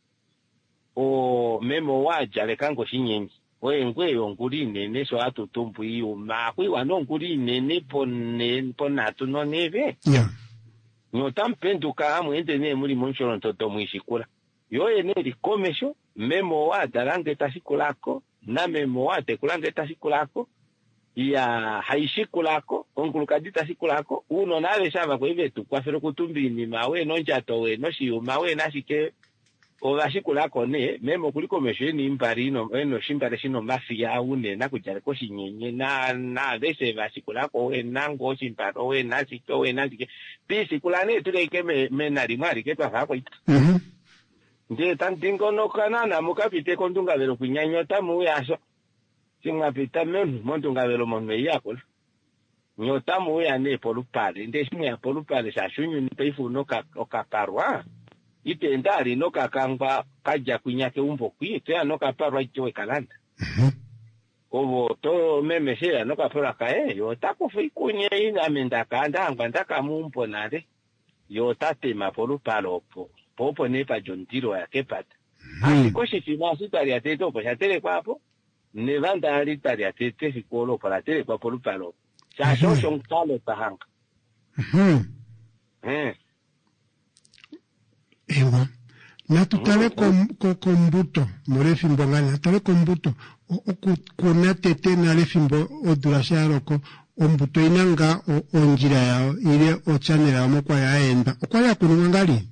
o memo waja le kango shinyenyi we ngwe yonguli nene so atutumbu iyo ma kwi wano nguli nene pone pona tuno neve ya nyota mpenduka amwende ne muri monchoro ntoto mwishikula yo ene likomesho memo wa dalange tasikulako na memo wa tekulange tasikulako ya haishikulako onkulukaji tasikulako uno nale shava kwa hive tu kwa fero kutumbini mawe nonjato we no shiu mawe nashike ovashikulako ne memo kuliko mesheni imparino eno shimbare shino mafia une na kujare ko shinyenye na na dese vashikulako we nango shimparo we nasito we nasike pisi kulane tuleke me menari mari ke twa ko ita mhm nde tantingo no kanana mukapite kondunga vero kunyanyota mu yaso simapita men mondunga vero monme yako nyota mu ya ne polupale nde shimu ya polupale shashunyu ni peifu no ka okaparwa itendari no kakangwa kaja kunyake umbo kwite ano kaparwa icho kalanda mhm obo to meme shea no kapora kae yo takufi kunye ina menda kanda ngwanda kamumpo nade yo tate mapolupale opo popo nepa jontiro ya kepata asiko shifima sitari atete opo shatere kwapo nevanda alitari atete sikolo para tere kwa polupalo shasho shonkalo tahanga mhm eh ewa na tutale ko ko mbuto more fimbo ngana tutale ko mbuto o kuna tete na le fimbo o durasharo ko ombuto inanga o onjira yao ile o chanela mo kwa yaenda okwala kununga ngali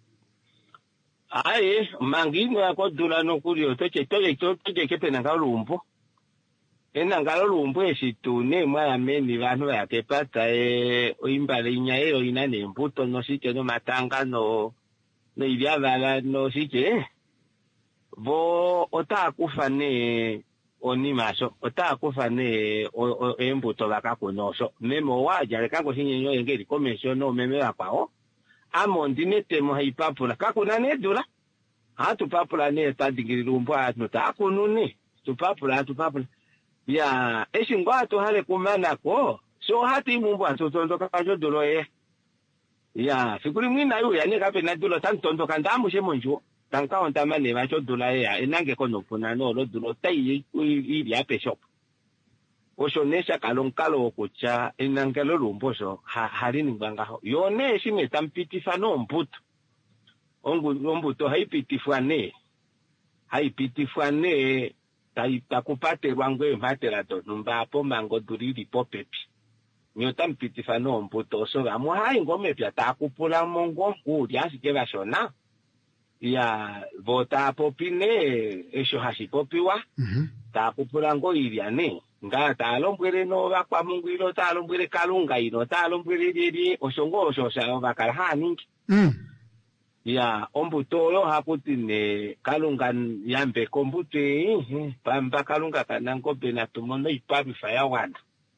aye mangino yako dulano kulio toche toche toche kepena ngalumbo ena ngalumbo esitune mwa ameni vanhu yakepata e oimbale inyae oina nembuto no sike no matanga no no ivyava no sike bo otakufa ne onimaso otakufa ne embuto bakakunoso memo waja lekango sinyenyo engeri komesyo no meme bakwao amondi netemo haipapula kakuna nedula hatu papula ne tadigirumbo atu takununi tupapula tupapula ya eshingwa to hale kumana ko so hati mumbo atotondo kajo dolo e ya fikuri mwina yu ya ne kape na dolo tantondo kandamu shemonjo tanka ontama ne bacho dola ya enange kono puna no lo dolo tai iri ape shop oshonesha kalonkalo okucha enangelo lumboso ha halini bangaho yone shime tampitifana no mbuto ongu mbuto haipitifane haipitifane takupate rwangwe mbatera to numbapo mango duriri popepi nyota mpitifana no mbuto so amu hai ngome pya takupula mongo uri asike bashona ya vota popine esho hashipopiwa mhm takupula ngo iriane nga talombwere no bakwa mungwiro talombwere kalunga ino talombwere diri oshongo oshosa bakalhani mm ya ombutolo hakutine kalunga yambe kombute pamba kalunga kanango benatumono ipabi faya wana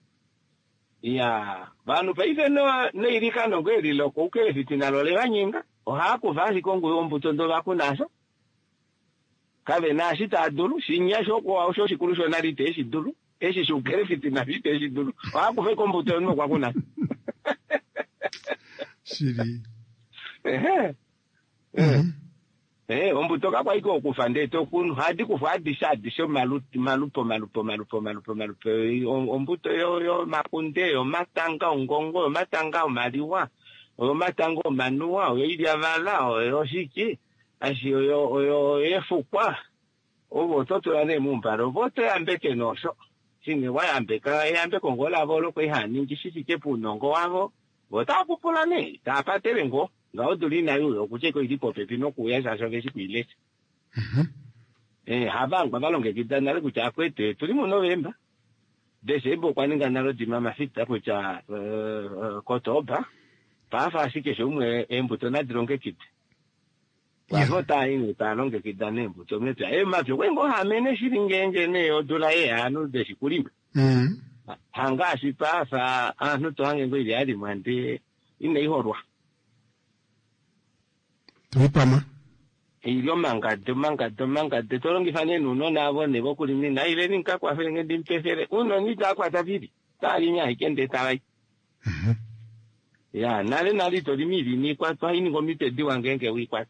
ya banu paife no neirika no gweri loko ukele fitina lole banyinga ohaku vazi kongo ombuto ndo bakunaso kabe nashi tadulu shinyasho kwa osho shikulusho narite eshidulu eshi shukere fitina vite eshidulu wakufe kombuto no kwakuna shiri ehe Eh, ombutoka kwa iko kufande to kun hadi kufadi shadi sho malupo malupo malupo malupo malupo malupo ombuto yo yo makunde yo matanga ongongo matanga maliwa o matanga manua yo idia vala yo shiki ashi yo yo efukwa o bototo ane mumbaro bote ambeke nosho singe wa ambeka yambe kongola bolo ko ihani ngishiki ke punongo wabo bota kupula ne ta patelengo ngao dolina yo kucheko ilipo pepi no kuyasa shoge sikwile eh habanga balonge kidana kucha kwete tuli mu November December kwaninga nalo dimama fita kucha Kotoba pafa asike shumwe embuto na dronke kiti wavota ini talonge kidane embuto metra e mavyo kwengo hamene shiringenge ne odola e anu desikuliwe mhm hanga sipafa anu to hange ngwili ali mwande ine ihorwa Tupama. Iyo mangade mangade mangade tolongi fane nuno nabo nebo kulimi na ile ninka kwa fere ngende mpefere uno ni ta kwa tafiri tali nya ikende tawai mhm ya nale nali to limiri ni kwa twa ini ngomite diwa ngenge wi kwa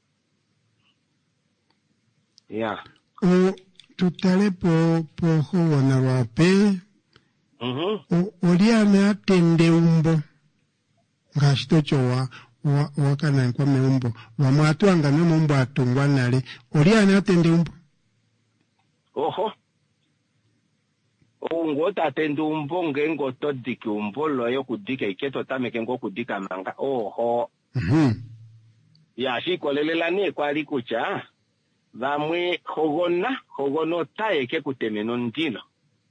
ya o tutale po po huona wape mhm olia me atende umbo ngashito chowa wa wakana kwa meumbo wa mwatu anga ne mumbo atungwa nale olia ne atende umbo oho ongo tatende umbo ngengo to diki umbo loyo kudika iketo tameke ngo kudika manga oho mhm ya shikolelela ne kwa likucha vamwe hogona hogono taeke kutemeno ndilo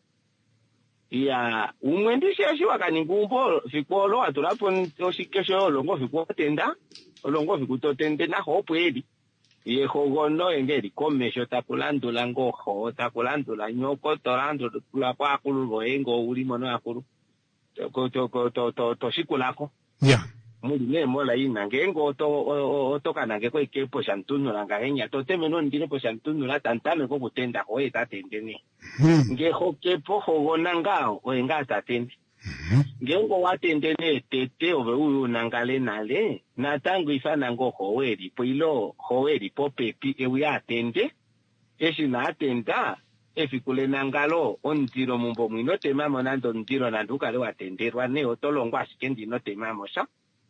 ya umwendishe ashiwa kaningumbo fikolo atulapo oshikesho olongo fikotenda olongo fikutotende na hopweli ye hogono engeri komesho takulandula ngoho takulandula nyoko torando kula kwa kululo engo ulimo no akulu to to to to to shikulako ya muri ne mola ina ngengo to otokana ngeko ikepo shantunu langa henya to temeno ndine po shantunu la tantame ko kutenda ho etatende ni ngeho kepo hogona ngao o engata tende ngengo watende ne tete ove uyu nangale nale na tangu ifana ngo hoeri poilo hoeri popepi ewi atende eshi na atenda efikule nangalo ontiro mumbo mwino temamo nando ntiro nanduka le watenderwa ne otolongwa shikendi no temamo sha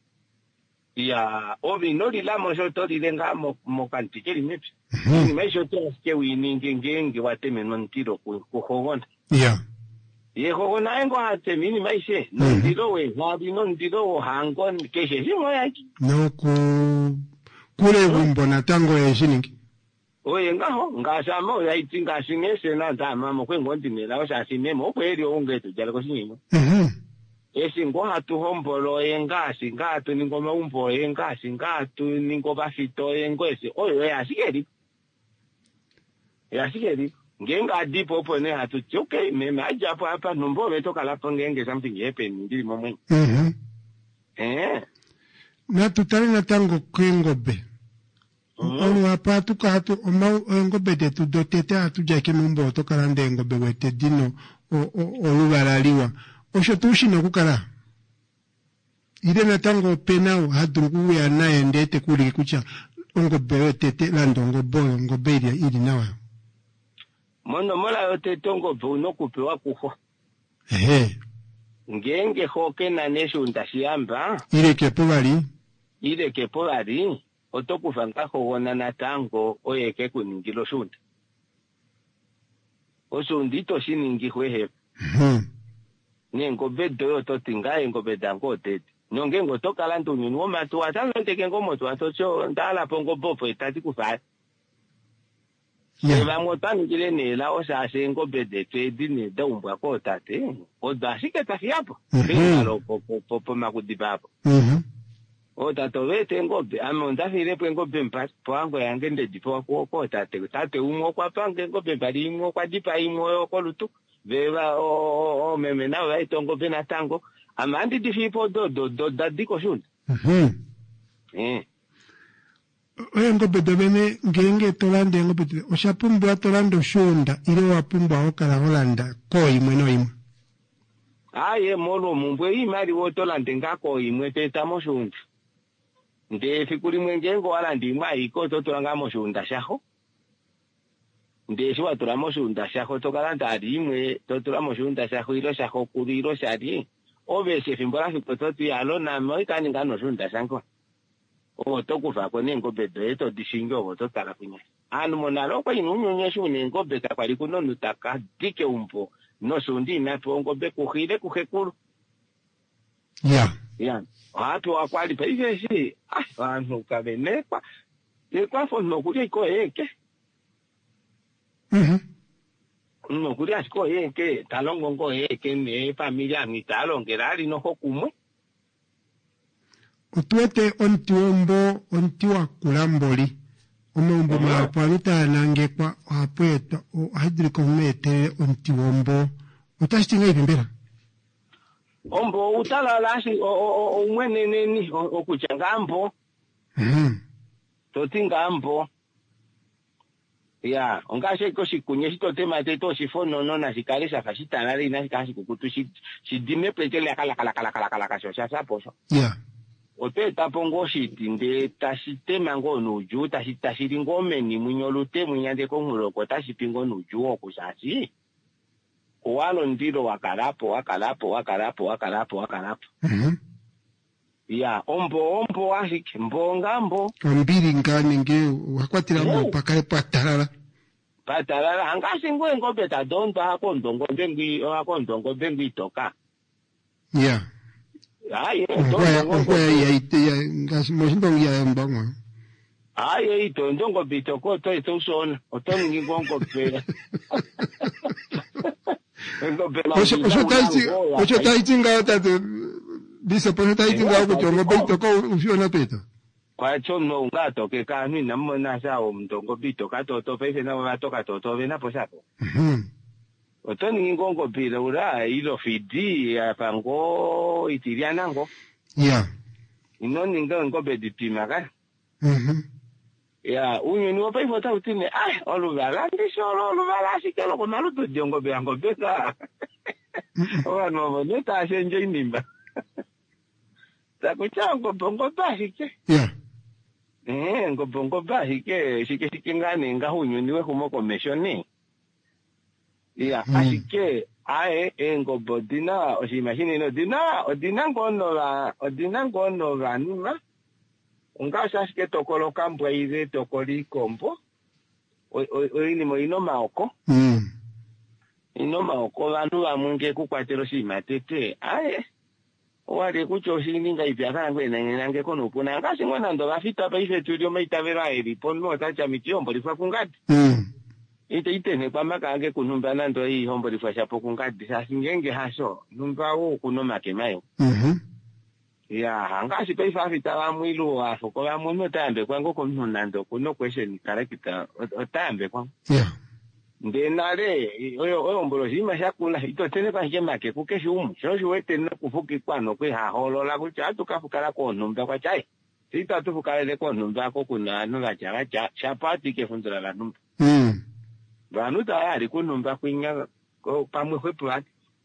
ya obi no dilamo jo to dilenga mo mo kantikeri mepi ni mesho to ke wini ngenge wateme no ntiro ku hogona ya ye hogona engo ate mini maishe no ndiro we wabi no ndiro hango keshe simo yaki no ku kule bumbo na tango ya shiningi oye ngaho ngasamo ya itinga singese na dama mo kwengo ndinela osha sinemo kweli ongeto jalo ko sinimo mhm esi ngo hatu hombolo engasi ngatu ningoma umbo engasi ngatu ningoba fito engwese oyo yasikeri yasikeri ngenga dipo pone hatu okay meme ajapo hapa nombo betoka lapo ngenge something happen ndiri momwe mhm eh na tutale na tango kwengobe olu hapa tukatu oma ngobe de tu dotete atuja kimumbo tokalande ngobe wete dino olubalaliwa osho tushino kukala ile natango penao hadungu ya naye ndete kuli kucha ngo bewe tete lando ngo boyo ngo beria ili nawa mono mola yote tongo buno kupewa kuho ehe ngenge hoke na nesho ndashiamba ile kepo bali ile kepo bali otokuvanga hogona na tango oyeke kuningilo shunda osundito shiningi hwehe mhm nengo bedo to tinga ngo bedango tete nonge ngo tokala ntunyu no matu atalondeke ngo moto atocho ndala pongo bopo etati kufa eba motani kile ne la osase ngo bede tedi ne daumbwa ko tate o dasike tafiapo ngalo popo popo makudibapo mhm o tato vete ngo be amonda fire po ngo bempa poango yange ndedipo ko ko tate tate umo kwa pange ngo bembali imo kwa dipa imo ko lutu veva o o meme na wa itongo bena tango amandi difipo do do do dadiko shun mhm eh oyo ngobe dobene ngenge tolande ngobe oshapumbwa tolando shunda ile wapumbwa okala holanda ko imwe no imwe aye molo mumbwe imali wo tolande ngako imwe teta mo shunda nde fikuli mwenjengo wala ndimwa iko totolanga moshunda shaho nde shiwa tula moshunda shaho tokalanda alimwe totula moshunda shaho ilo shaho kuli ilo shali obeshe fimbola fikototu yalo na moikani ngano shunda shanko o tokuva ko nengobe beto dishingo o totala kunya anu monalo kwa inunyonye shu nengobe ka kwali kuno nutaka dike umpo no shundi na pongobe kuhile kuhekulu yeah yeah watu wakwali pa ive shi ah vanhu kavenekwa ekwa fo nokuri iko eke mhm nokuri asiko eke talongo ngo eke ne familia mitalongera ali no hokumwe Utuete ontiombo ontiwa kulamboli omombo mapalita nangekwa apweta o hydrico mete ontiombo utastinga ipembera ombo utala lashi o umwene neni okuchangambo mhm totingambo ya ongashe ko shikunye shitotema teto shifono nona shikalesha kashitana lina shikashi kukutu shidime pretele kala kala kala kala kala kasho shasaposho yeah ote tapongo shiti nde tashitema ngo nuju tashitashiri ngome ni munyolute munyande ko nguloko tashipingo nuju okushasi walo ndiro wakalapo wakalapo wakalapo wakalapo wakalapo mhm ya ombo ombo ashike mbongambo ombiri ngani nge wakwatira mo pakale patarala patarala angasi ngwe ngombe ta donto hako ndongo bengi hako ndongo bengi toka yeah aye ndongo ya ite ya ngasi mo ndongo ya mbangwa aye ito ndongo bitoko to ito sona otoni ngingongo pe Ocho ocho taiti ocho taiti ngata de dice pues taiti ngata ko ngo bitoko ufiona peta kwa chono ngato ke kanu namona sa o ndongo bitoko to to pese na wa toka to to vena posapo mhm otoni ngingongo pira ura ilo fidi apango itiriana ngo yeah inoni ngingo bedipima ka mhm ya unyo ni wapai fota utine ah olubala ndisholo olubala shikelo ko maluto jongo be ango beka owa no neta ashenje inimba takuchango bongo bahike yeah eh ngo bongo bahike shike shike ngane nga hunyo niwe humoko meshoni ya ashike ae engo bodina oshimashini no dina odina ngono la odina ngono la nima Ungasa shike tokolo kambwa ize tokoli kombo. Oini mo ino maoko. Mm. Ino maoko vandu vamunge kukwatero shimatete. Aye. Wale kucho shininga ipiakana kwe nange kono puna. Ngasi ngwana ndo vafita pa ife tudio maitavera eri. Ponmo tacha mitiombo lifa kungati. Mm. Ite ite ne kwa maka ange kunumba nando hii hombo lifa shapo kungati. Sasi ngenge haso. Numba uu kunoma kemayo. Mhm. Ya, angasi pe fafita wa mwilu wa foko wa mwilu tambe kwangu kono nando kuno question karakita tambe kwangu. Yeah. Ndenale oyo oyo mbolo zima shakula ito tene kwa jema ke kukeshi umu. Shoshi wete no kufuki kwano kwe ha holola kucha atukafukala ko numba kwa chai. Sita tufukala le ko numba ko kuna no la chaga cha chapati ke funzira la numba. Mm. Banu tayari ko numba kwinya ko pamwe kwe plat.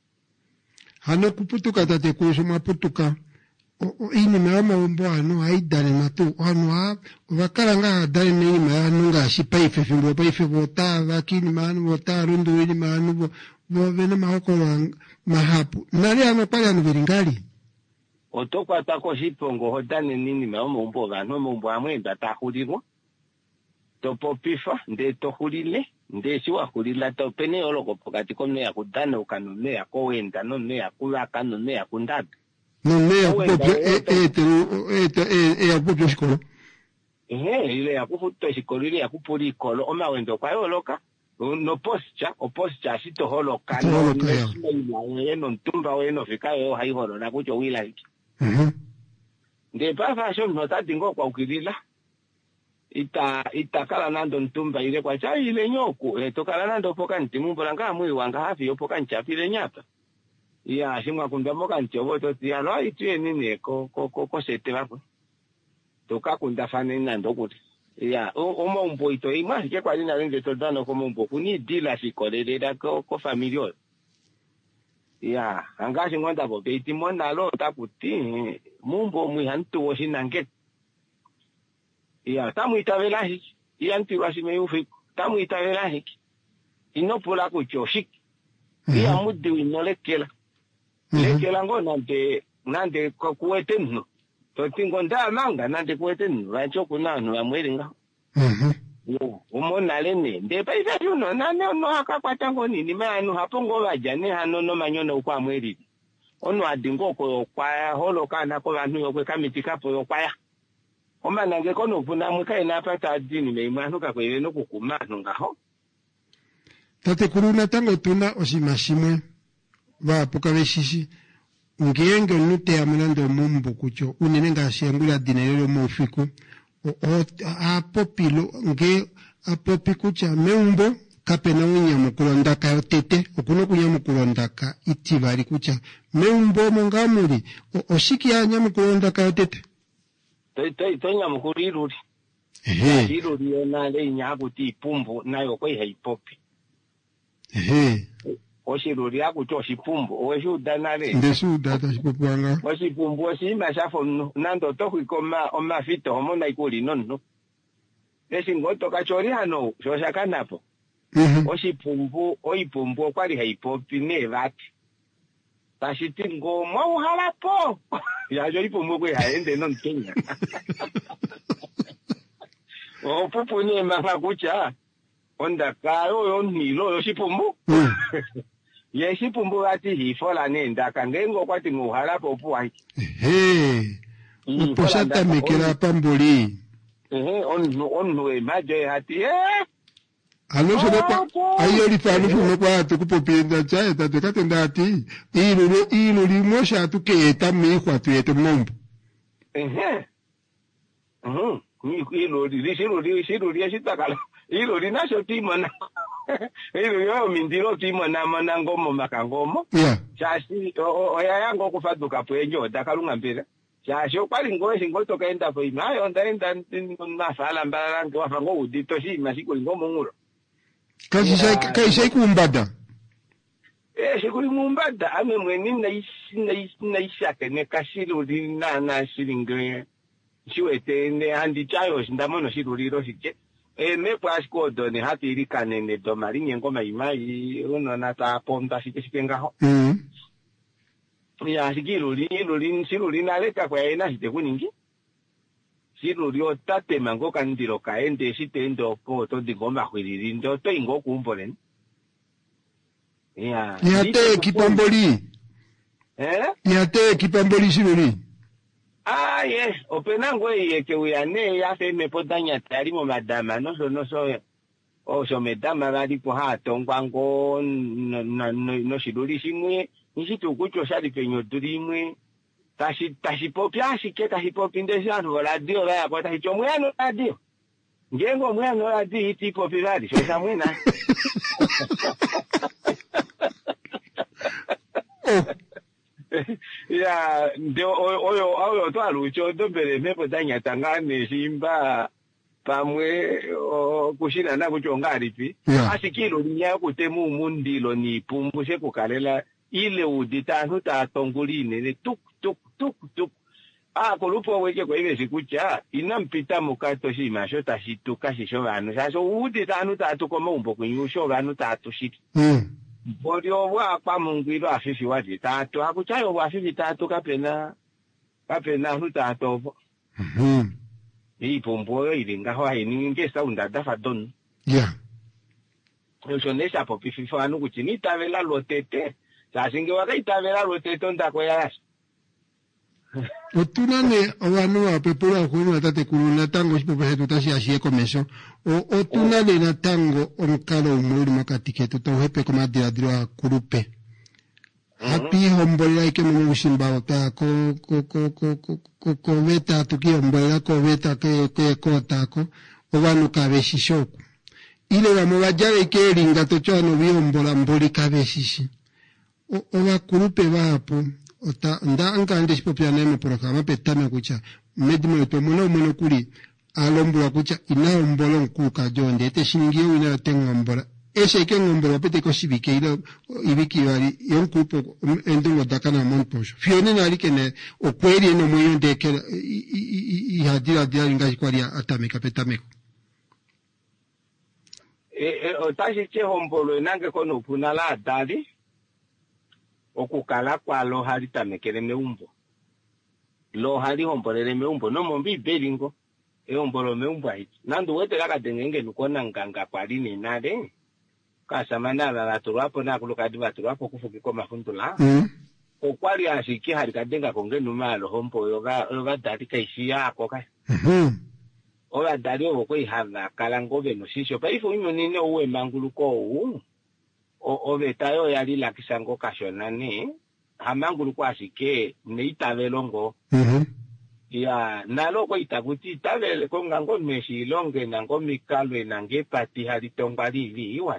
Hano kuputuka tate kuisho maputuka. Ini mama umbo anu haidane matu anu ha wakalanga dane ni manu nga shipai fefimbo pai febota vakini manu bota rundu ini manu bo bo vena mahoko mahapu nali ano pale anu viringali otokwa tako shipongo hodane nini mama umbo gano umbo amwenda tahulirwa topo pifa nde tohulile nde siwa hulila topene oloko pokati komne ya kudane ukanone ya kowenda none ya kulaka none ya kundada non è proprio etero e a proprio scolo eh ile ya kufutto scolo ile ya kupuli kolo o mawendo kwa yoloka no poscha o poscha sito holoka no ile no ntumba weno fikayo hai holo na kucho wila hiki mhm de pasa sho no tatingo kwa ukilila ita itakala nando ntumba ile kwa cha ile nyoku e tokala nando poka ntimu bolanga mwi wanga hafi yo poka nchapile nyapa ya shimwa kundamo kanchobo to tia no itue nini ko ko ko ko sete bapo toka kunda fane nando kuti ya o o mombo ito ima ke kwa lina rende to dano ko mombo kuni dila sikolele da ko ko familio ya angashi ngonda bo beti mona lo ta kuti mumbo mwi hantu wo shinange ya tamu itavela hiki yanti wasime ufiku tamu itavela hiki inopula kuchoshik ya mudi winolekela lekela ngo nante nante kuwetenno to tingo nda manga nante kuwetenno vacho kunano amweringa yo umona lene nde pa ifa yuno nane no akakwata ngoni ni manu hapongo vajane hanono manyono kwa mweri ono adingo ko kwa holo kana ko vanhu yokwe kamitika po yokwaya omana ngekono kufuna mwika inapata dini meimanu kakwele no kukumano ngaho tate kuruna tango tuna osimashimwe va pokaveshishi ngenge nute amunando mumbo kucho unene ngashengula dinero mufiku apopilo nge apopikucha meumbo kapena unya mukulondaka yotete okuno kunya mukulondaka itibari kucha meumbo mongamuri oshiki anya mukulondaka yotete toi toi tonya mukuriruri ehe riruri yona le nyago ti pumbo nayo ko hipopi ehe oshiruri akucho shipumbo oweshuda nale ndeshuda tashipopanga oshipumbo oshima shafo nando tokwikoma omafito omona ikuli nonno esingoto kachori hano shoshakanapo oshipumbo oipumbo kwali haipopi nevati tashiti ngoma uhalapo yajo ipumbo kwe haende non Kenya opupu ne manga kucha onda kayo yonilo yoshipumbo yeshipumbu ati hifola nenda kangengo kwati nguhalapo opuwa ehe uposhata mekera pamboli ehe onu onu emaje hati eh ano solepa ayo lifanu funo kwa tukupopinda chae tatekate ndati ilule iluli mosha tuketa mihwa tuyete mombo ehe mhm ni iluli lishiruli lishiruli yashitakala iluli nasho timona Ilo yo mindiro timo na manango mo makangomo. Yeah. Chashi oya yango kufaduka pwenyo dakalunga mbira. Chashi okwali ngowe singoto kaenda po imayo ndaenda na sala mbara ngo afango udito shi masiko ngomo nguro. Kashi sai kai sai kumbada. Eh shikuri mumbada ame mweni na isi na isi na ishake ne kashiro dina na shiringre. Chiwete ne andi chayo ndamono shiruriro shike. E me pasko doni hati iri kanene do marinye ngoma imai uno nata ponta shike shikenga ho. Mm. Ya shikiru li lu li shiru li na leka kwa ina shite kuningi. Shiru li otate mango kandiro kaende shite ndo ko to di ngoma kwiriri ndo to ingo kumbolen. Ya. Yate kipamboli. Eh? Yate kipamboli shiru li. Ah, yes. Openango ye ke uyane ya fe me podanya tarimo madama no so no so o so medama bali ko ha tongwango no no no shiduri shimwe nishitu kucho shali penyo durimwe tashi tashi popya shike tashi popinde janu radio la kwa tashi chomwano radio ngengo mwano radio iti popiradi so samwena ya ndio oyo oyo to alucho to bere mepo danya tangane simba pamwe kushina na kuchonga alipi asikilo nya kutemu mundilo ni pumbushe kukalela ile udita huta tonguline ne tuk tuk tuk tuk ah kolupo weke kwa ile sikucha inampita mukato shima shota shituka shisho banu saso udita huta tukoma umbo kunyusho banu tatu shiki mm. Bodio wa kwa mungwilo afifi waji tatu hakuchayo wa afifi tatu kapena kapena huta tovo mhm hii pombo ilinga ho ini ngesa undada fadon yeah usonesha po pififa anu kuchini tavela lotete sasinge waka itavela lotete ndako ya otunane wanu apepura kwenu atate kuluna tango sipope hetu tashi ashie komeso o otunane na tango omkalo umuri makatiketo to hepe koma diradiro a kurupe hapi hombolela ike mumu ushimba ota ko ko ko ko ko ko ko veta tuki hombolela ko veta ke ke kota ko o wanu kabeshishoku ile wa mwajare ike ringa tocho ano biombola mboli kabeshishi o o wa kurupe vapo ota nda angande sipopya neme programa petame kucha medimo to mono mono kuli alombula kucha ina ombolo nkuka jonde ete shingiyo ina tenga ombola ese que ngombe wapete ko sibike ilo ibiki wali yon kupo endongo dakana monposho fione nali kene okweri no moyo ndeke i hadira dira ngai kwali atameka petameko e o tashi che hombolo nange kono punala dali okukala kwa lo hali tamekele meumbo lo hali hombolele meumbo no mombi belingo e hombolo meumbo ai nando wete laka dengenge nukona nganga kwali ni nade kasamana la la turapo na kuluka diva turapo kufuki kwa mafundula mm. okwali ashiki hali kadenga konge numalo hombo yoga yoga dali kaishia akoka mhm ola dali oko ihava kalangobe no sisho pa ifo ino nine uwe manguluko u o betayo yali la kisango kashonani hamanguluko ashike neitavelo mhm ya naloko itakuti itavele ko ngango meshi longe nango mikalwe nange pati hali tongalili iwa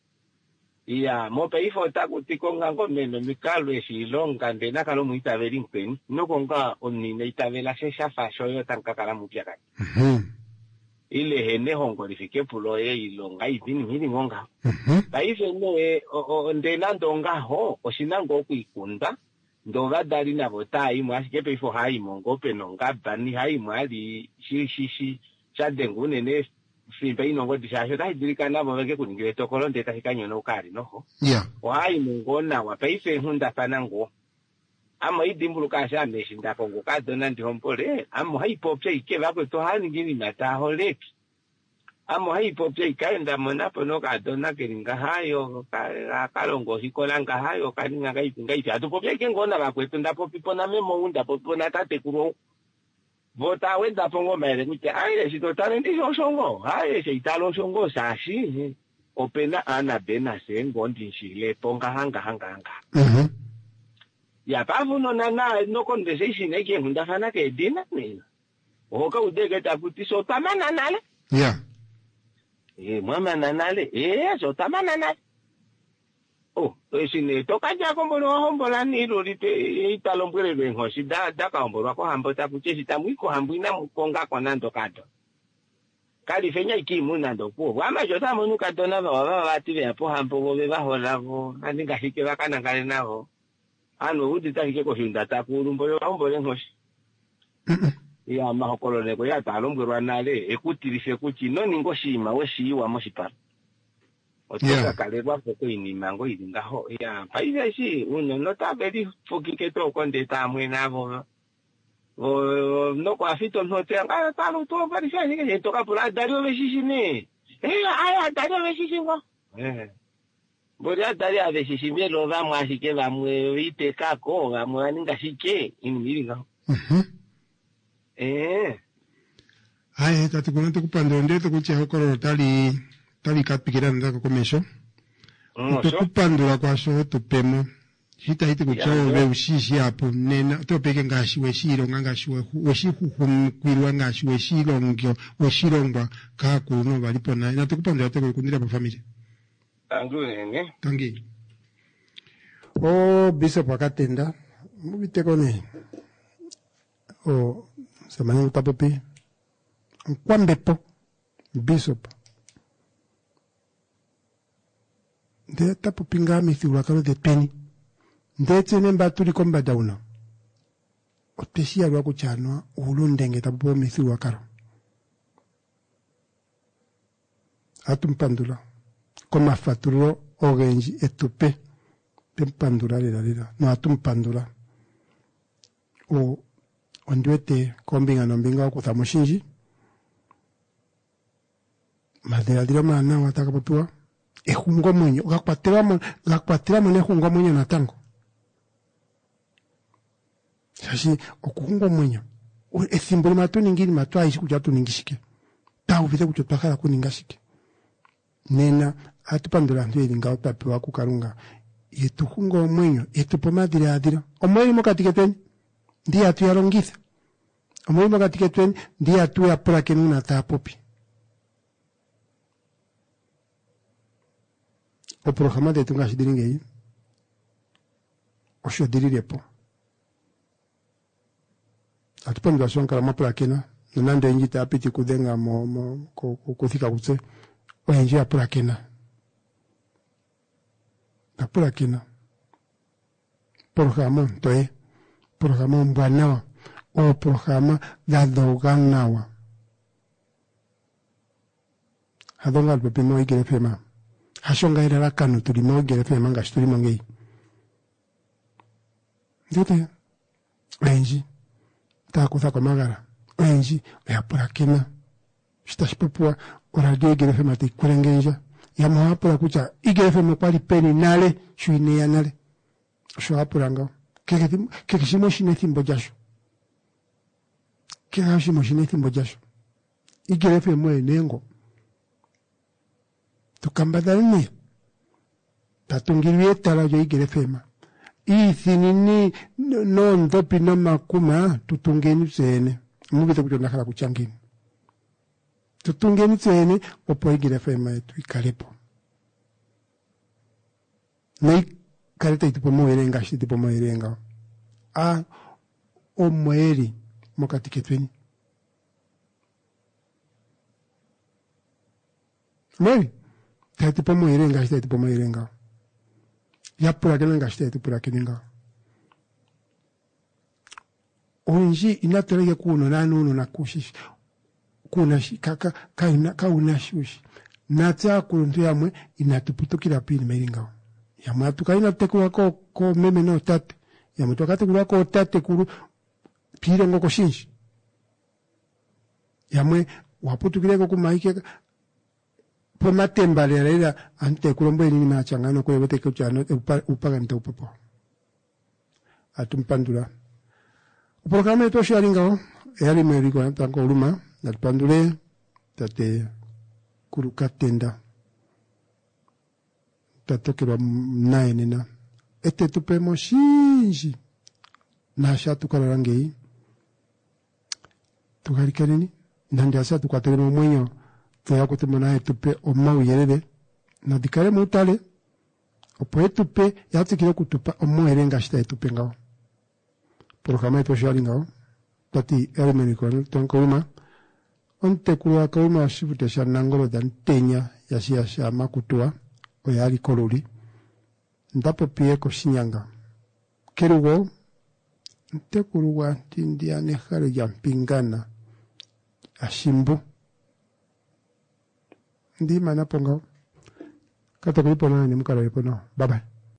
ya mope ifo takuti ko ngango meno mikalwe shi longa ndena kalo muitaveli mpeni noko nga onine itavela shesha fasho yo tankakala mupya kati mhm ile hene hongo lifike pulo ye ilonga idini hili ngonga mhm baife ne o ndena ndonga ho oshinango kuikunda ndoga dali na botai mwasike pe ifo hai mongo pe nonga bani hai mwali shi shi shi chadengu nene simba inongo disasho dai dirika na boveke kuningire tokolo ndeta hikanyo no kali noho yeah wai mongo na wa paife hunda panango ama idimbulu kasha meshinda kongo kadona ndihompole amo haipopya ike bako to hani ngini mataho lepi amo haipopya ikaenda monapo no kadona kelinga hayo kalongo hikolanga hayo kalinga gaipi ngaipi atupopya ike ngona bakwetu ndapo pipona memo unda popona tate kuro vota wenda pongo mere kuti aile sitotane ndizo songo aile seitalo songo sashi opena ana bena sengo ndinshile ponga hanga hanga hanga mhm ya pavu no nana no conversation eke hunda fana ke dina mina oka udege taputi so tamana nale yeah eh mama nanale eh so tamana nale oh esine toka ja kombono hombola ni lorite italombere bengo sida daka hombola ko hambo taputi sitamwiko hambwina mukonga kwa nando kado kali fenya ikimu nando po wama jota munu kadona baba bati hapo hambo bobe bahola bo andinga hike bakana kale nao ano udi tahike ko hinda ta kurumbo yo ombole ngoshi ya mahokolo leko ya talombwerwa nale ekutirise kuti no ningoshima weshiwa moshipara otoka kale kwa ko ini mango ilinga ho ya paisa shi uno no ta beli fokike to konde ta mwena bo o no kwa fito no te anga ta lo to paisa ni ke to ka pula dario veshishi ne eh aya dario veshishi ngo eh Boria dari ave sishimie lo va mwashike va mwe ite kako va mwe ninga shike inimiringa. Mhm. Eh. Hai tatu kuna tu kupando ndeto kuche hokoro tali tali kapikira ndako komesho. Mm, tu kupando la kwa so tupemo. Hita hita kucho ve ushishi hapo nena to peke ngashi we shiro ngashi we we shihu kwirwa ngashi we shiro ngyo we shirongwa ka kuno balipo na na tu kupando yate kundira pa familia. Tangu nene. Tangi. Oh, bishop wakatenda. Mubite kone. Oh, samani utapopi. Kwambepo. Bishop. Nde tapopi ngami thiulakalo de peni. Nde tene mbaturi komba dauna. Otesi ya lwako chanwa ulundenge tapopo mithiulakalo. Atumpandula. Koma faturo ogenji etupe pempandura lera lera no atumpandura o onduete kombinga no mbinga ko tamushinji madera dira mana wataka popua e hungo munyo gakwatira mo gakwatira mo ne hungo munyo natango sashi okuhungo munyo e simbolo matu ningiri matu aishi kujatu ningishike ta uvite kuchotwakala kuningashike nena atupandula ntu elinga otapewa kukarunga yetuhunga omwenyo yetupomadira adira omwenyo mokatiketweni ndi atu yalongitha omwenyo mokatiketweni ndi atu yapulake nuna tapopi o programa de tunga shidiringe o shodirirepo atupandula shonkala mapulakena nande njita apiti kudenga mo mo kuthika kutse oyenje apulakena Kapura kina. Programa toe. Programa mbanawa. O programa gadoganawa. Hadonga alpepimo igere fema. Hashonga ira la kanu tulimo igere fema nga shituli mongei. Ndete. Enji. Takuza kwa magara. Enji. Yapura kina. Shitashipopua. Oradio igere fema te kurengenja. Ya mahapura kucha. Igere fema kwali peni nale. Shuine ya nale. Shuhapura ngao. Keke shimo shine thimbo jasho. Keke shimo shine thimbo jasho. Igere fema enengo. Tukambadalini. Tatungiriwe talajo igere fema. Ithinini no ndopi no makuma tutungeni tsene. Mubite kutona kala kuchangini. Tutungeni tsene opo igere fema yetu ikalepo. Nei kareta itupo moerenga shi tipo moerenga. A o moeri mokatiketweni. Moeri. Tati po moerenga shi tati po moerenga. Ya pura kenanga shi tati pura kenanga. Onji inatorege kuno na nuno na kushishi. Kuna shi kaka kauna kauna shushi. Nata kuntu yamwe inatuputukira pini meringa. Yamwe tukaina tekua ko ko meme no tate. Yamwe tukate kula ko tate kuru pire ngoko shinshi. Yamwe waputukire ko kumaike po matemba lera ante kulombo ni machangano ko yote ko chano upaga nto popo. Atumpandula. Programa eto sharinga yali meriko tanko uluma natpandule tate kurukatenda. Tatokero nae nina. Ete tupemo shinji. Nasha tukarangei. Tukarikanini. Nandi asa tukateremo mwenyo. Toya kutemo nae tupe omau yerere. Na dikare mutale. Opoe tupe. Yati kilo kutupa omo erenga shita etupe ngao. Programa eto shari ngao. Tati elemeniko. Tanko uma. Onte kuwa kauma shivute shanangolo dan tenya. Yasi yasha makutua. Oyari kolori. Ndapo pie ko shinyanga. Kerugo. Nte kuruwa tindia nehare jampingana. Ashimbu. Ndi mana pongo. Kata kulipo na ni mukara lipo no. Bye bye.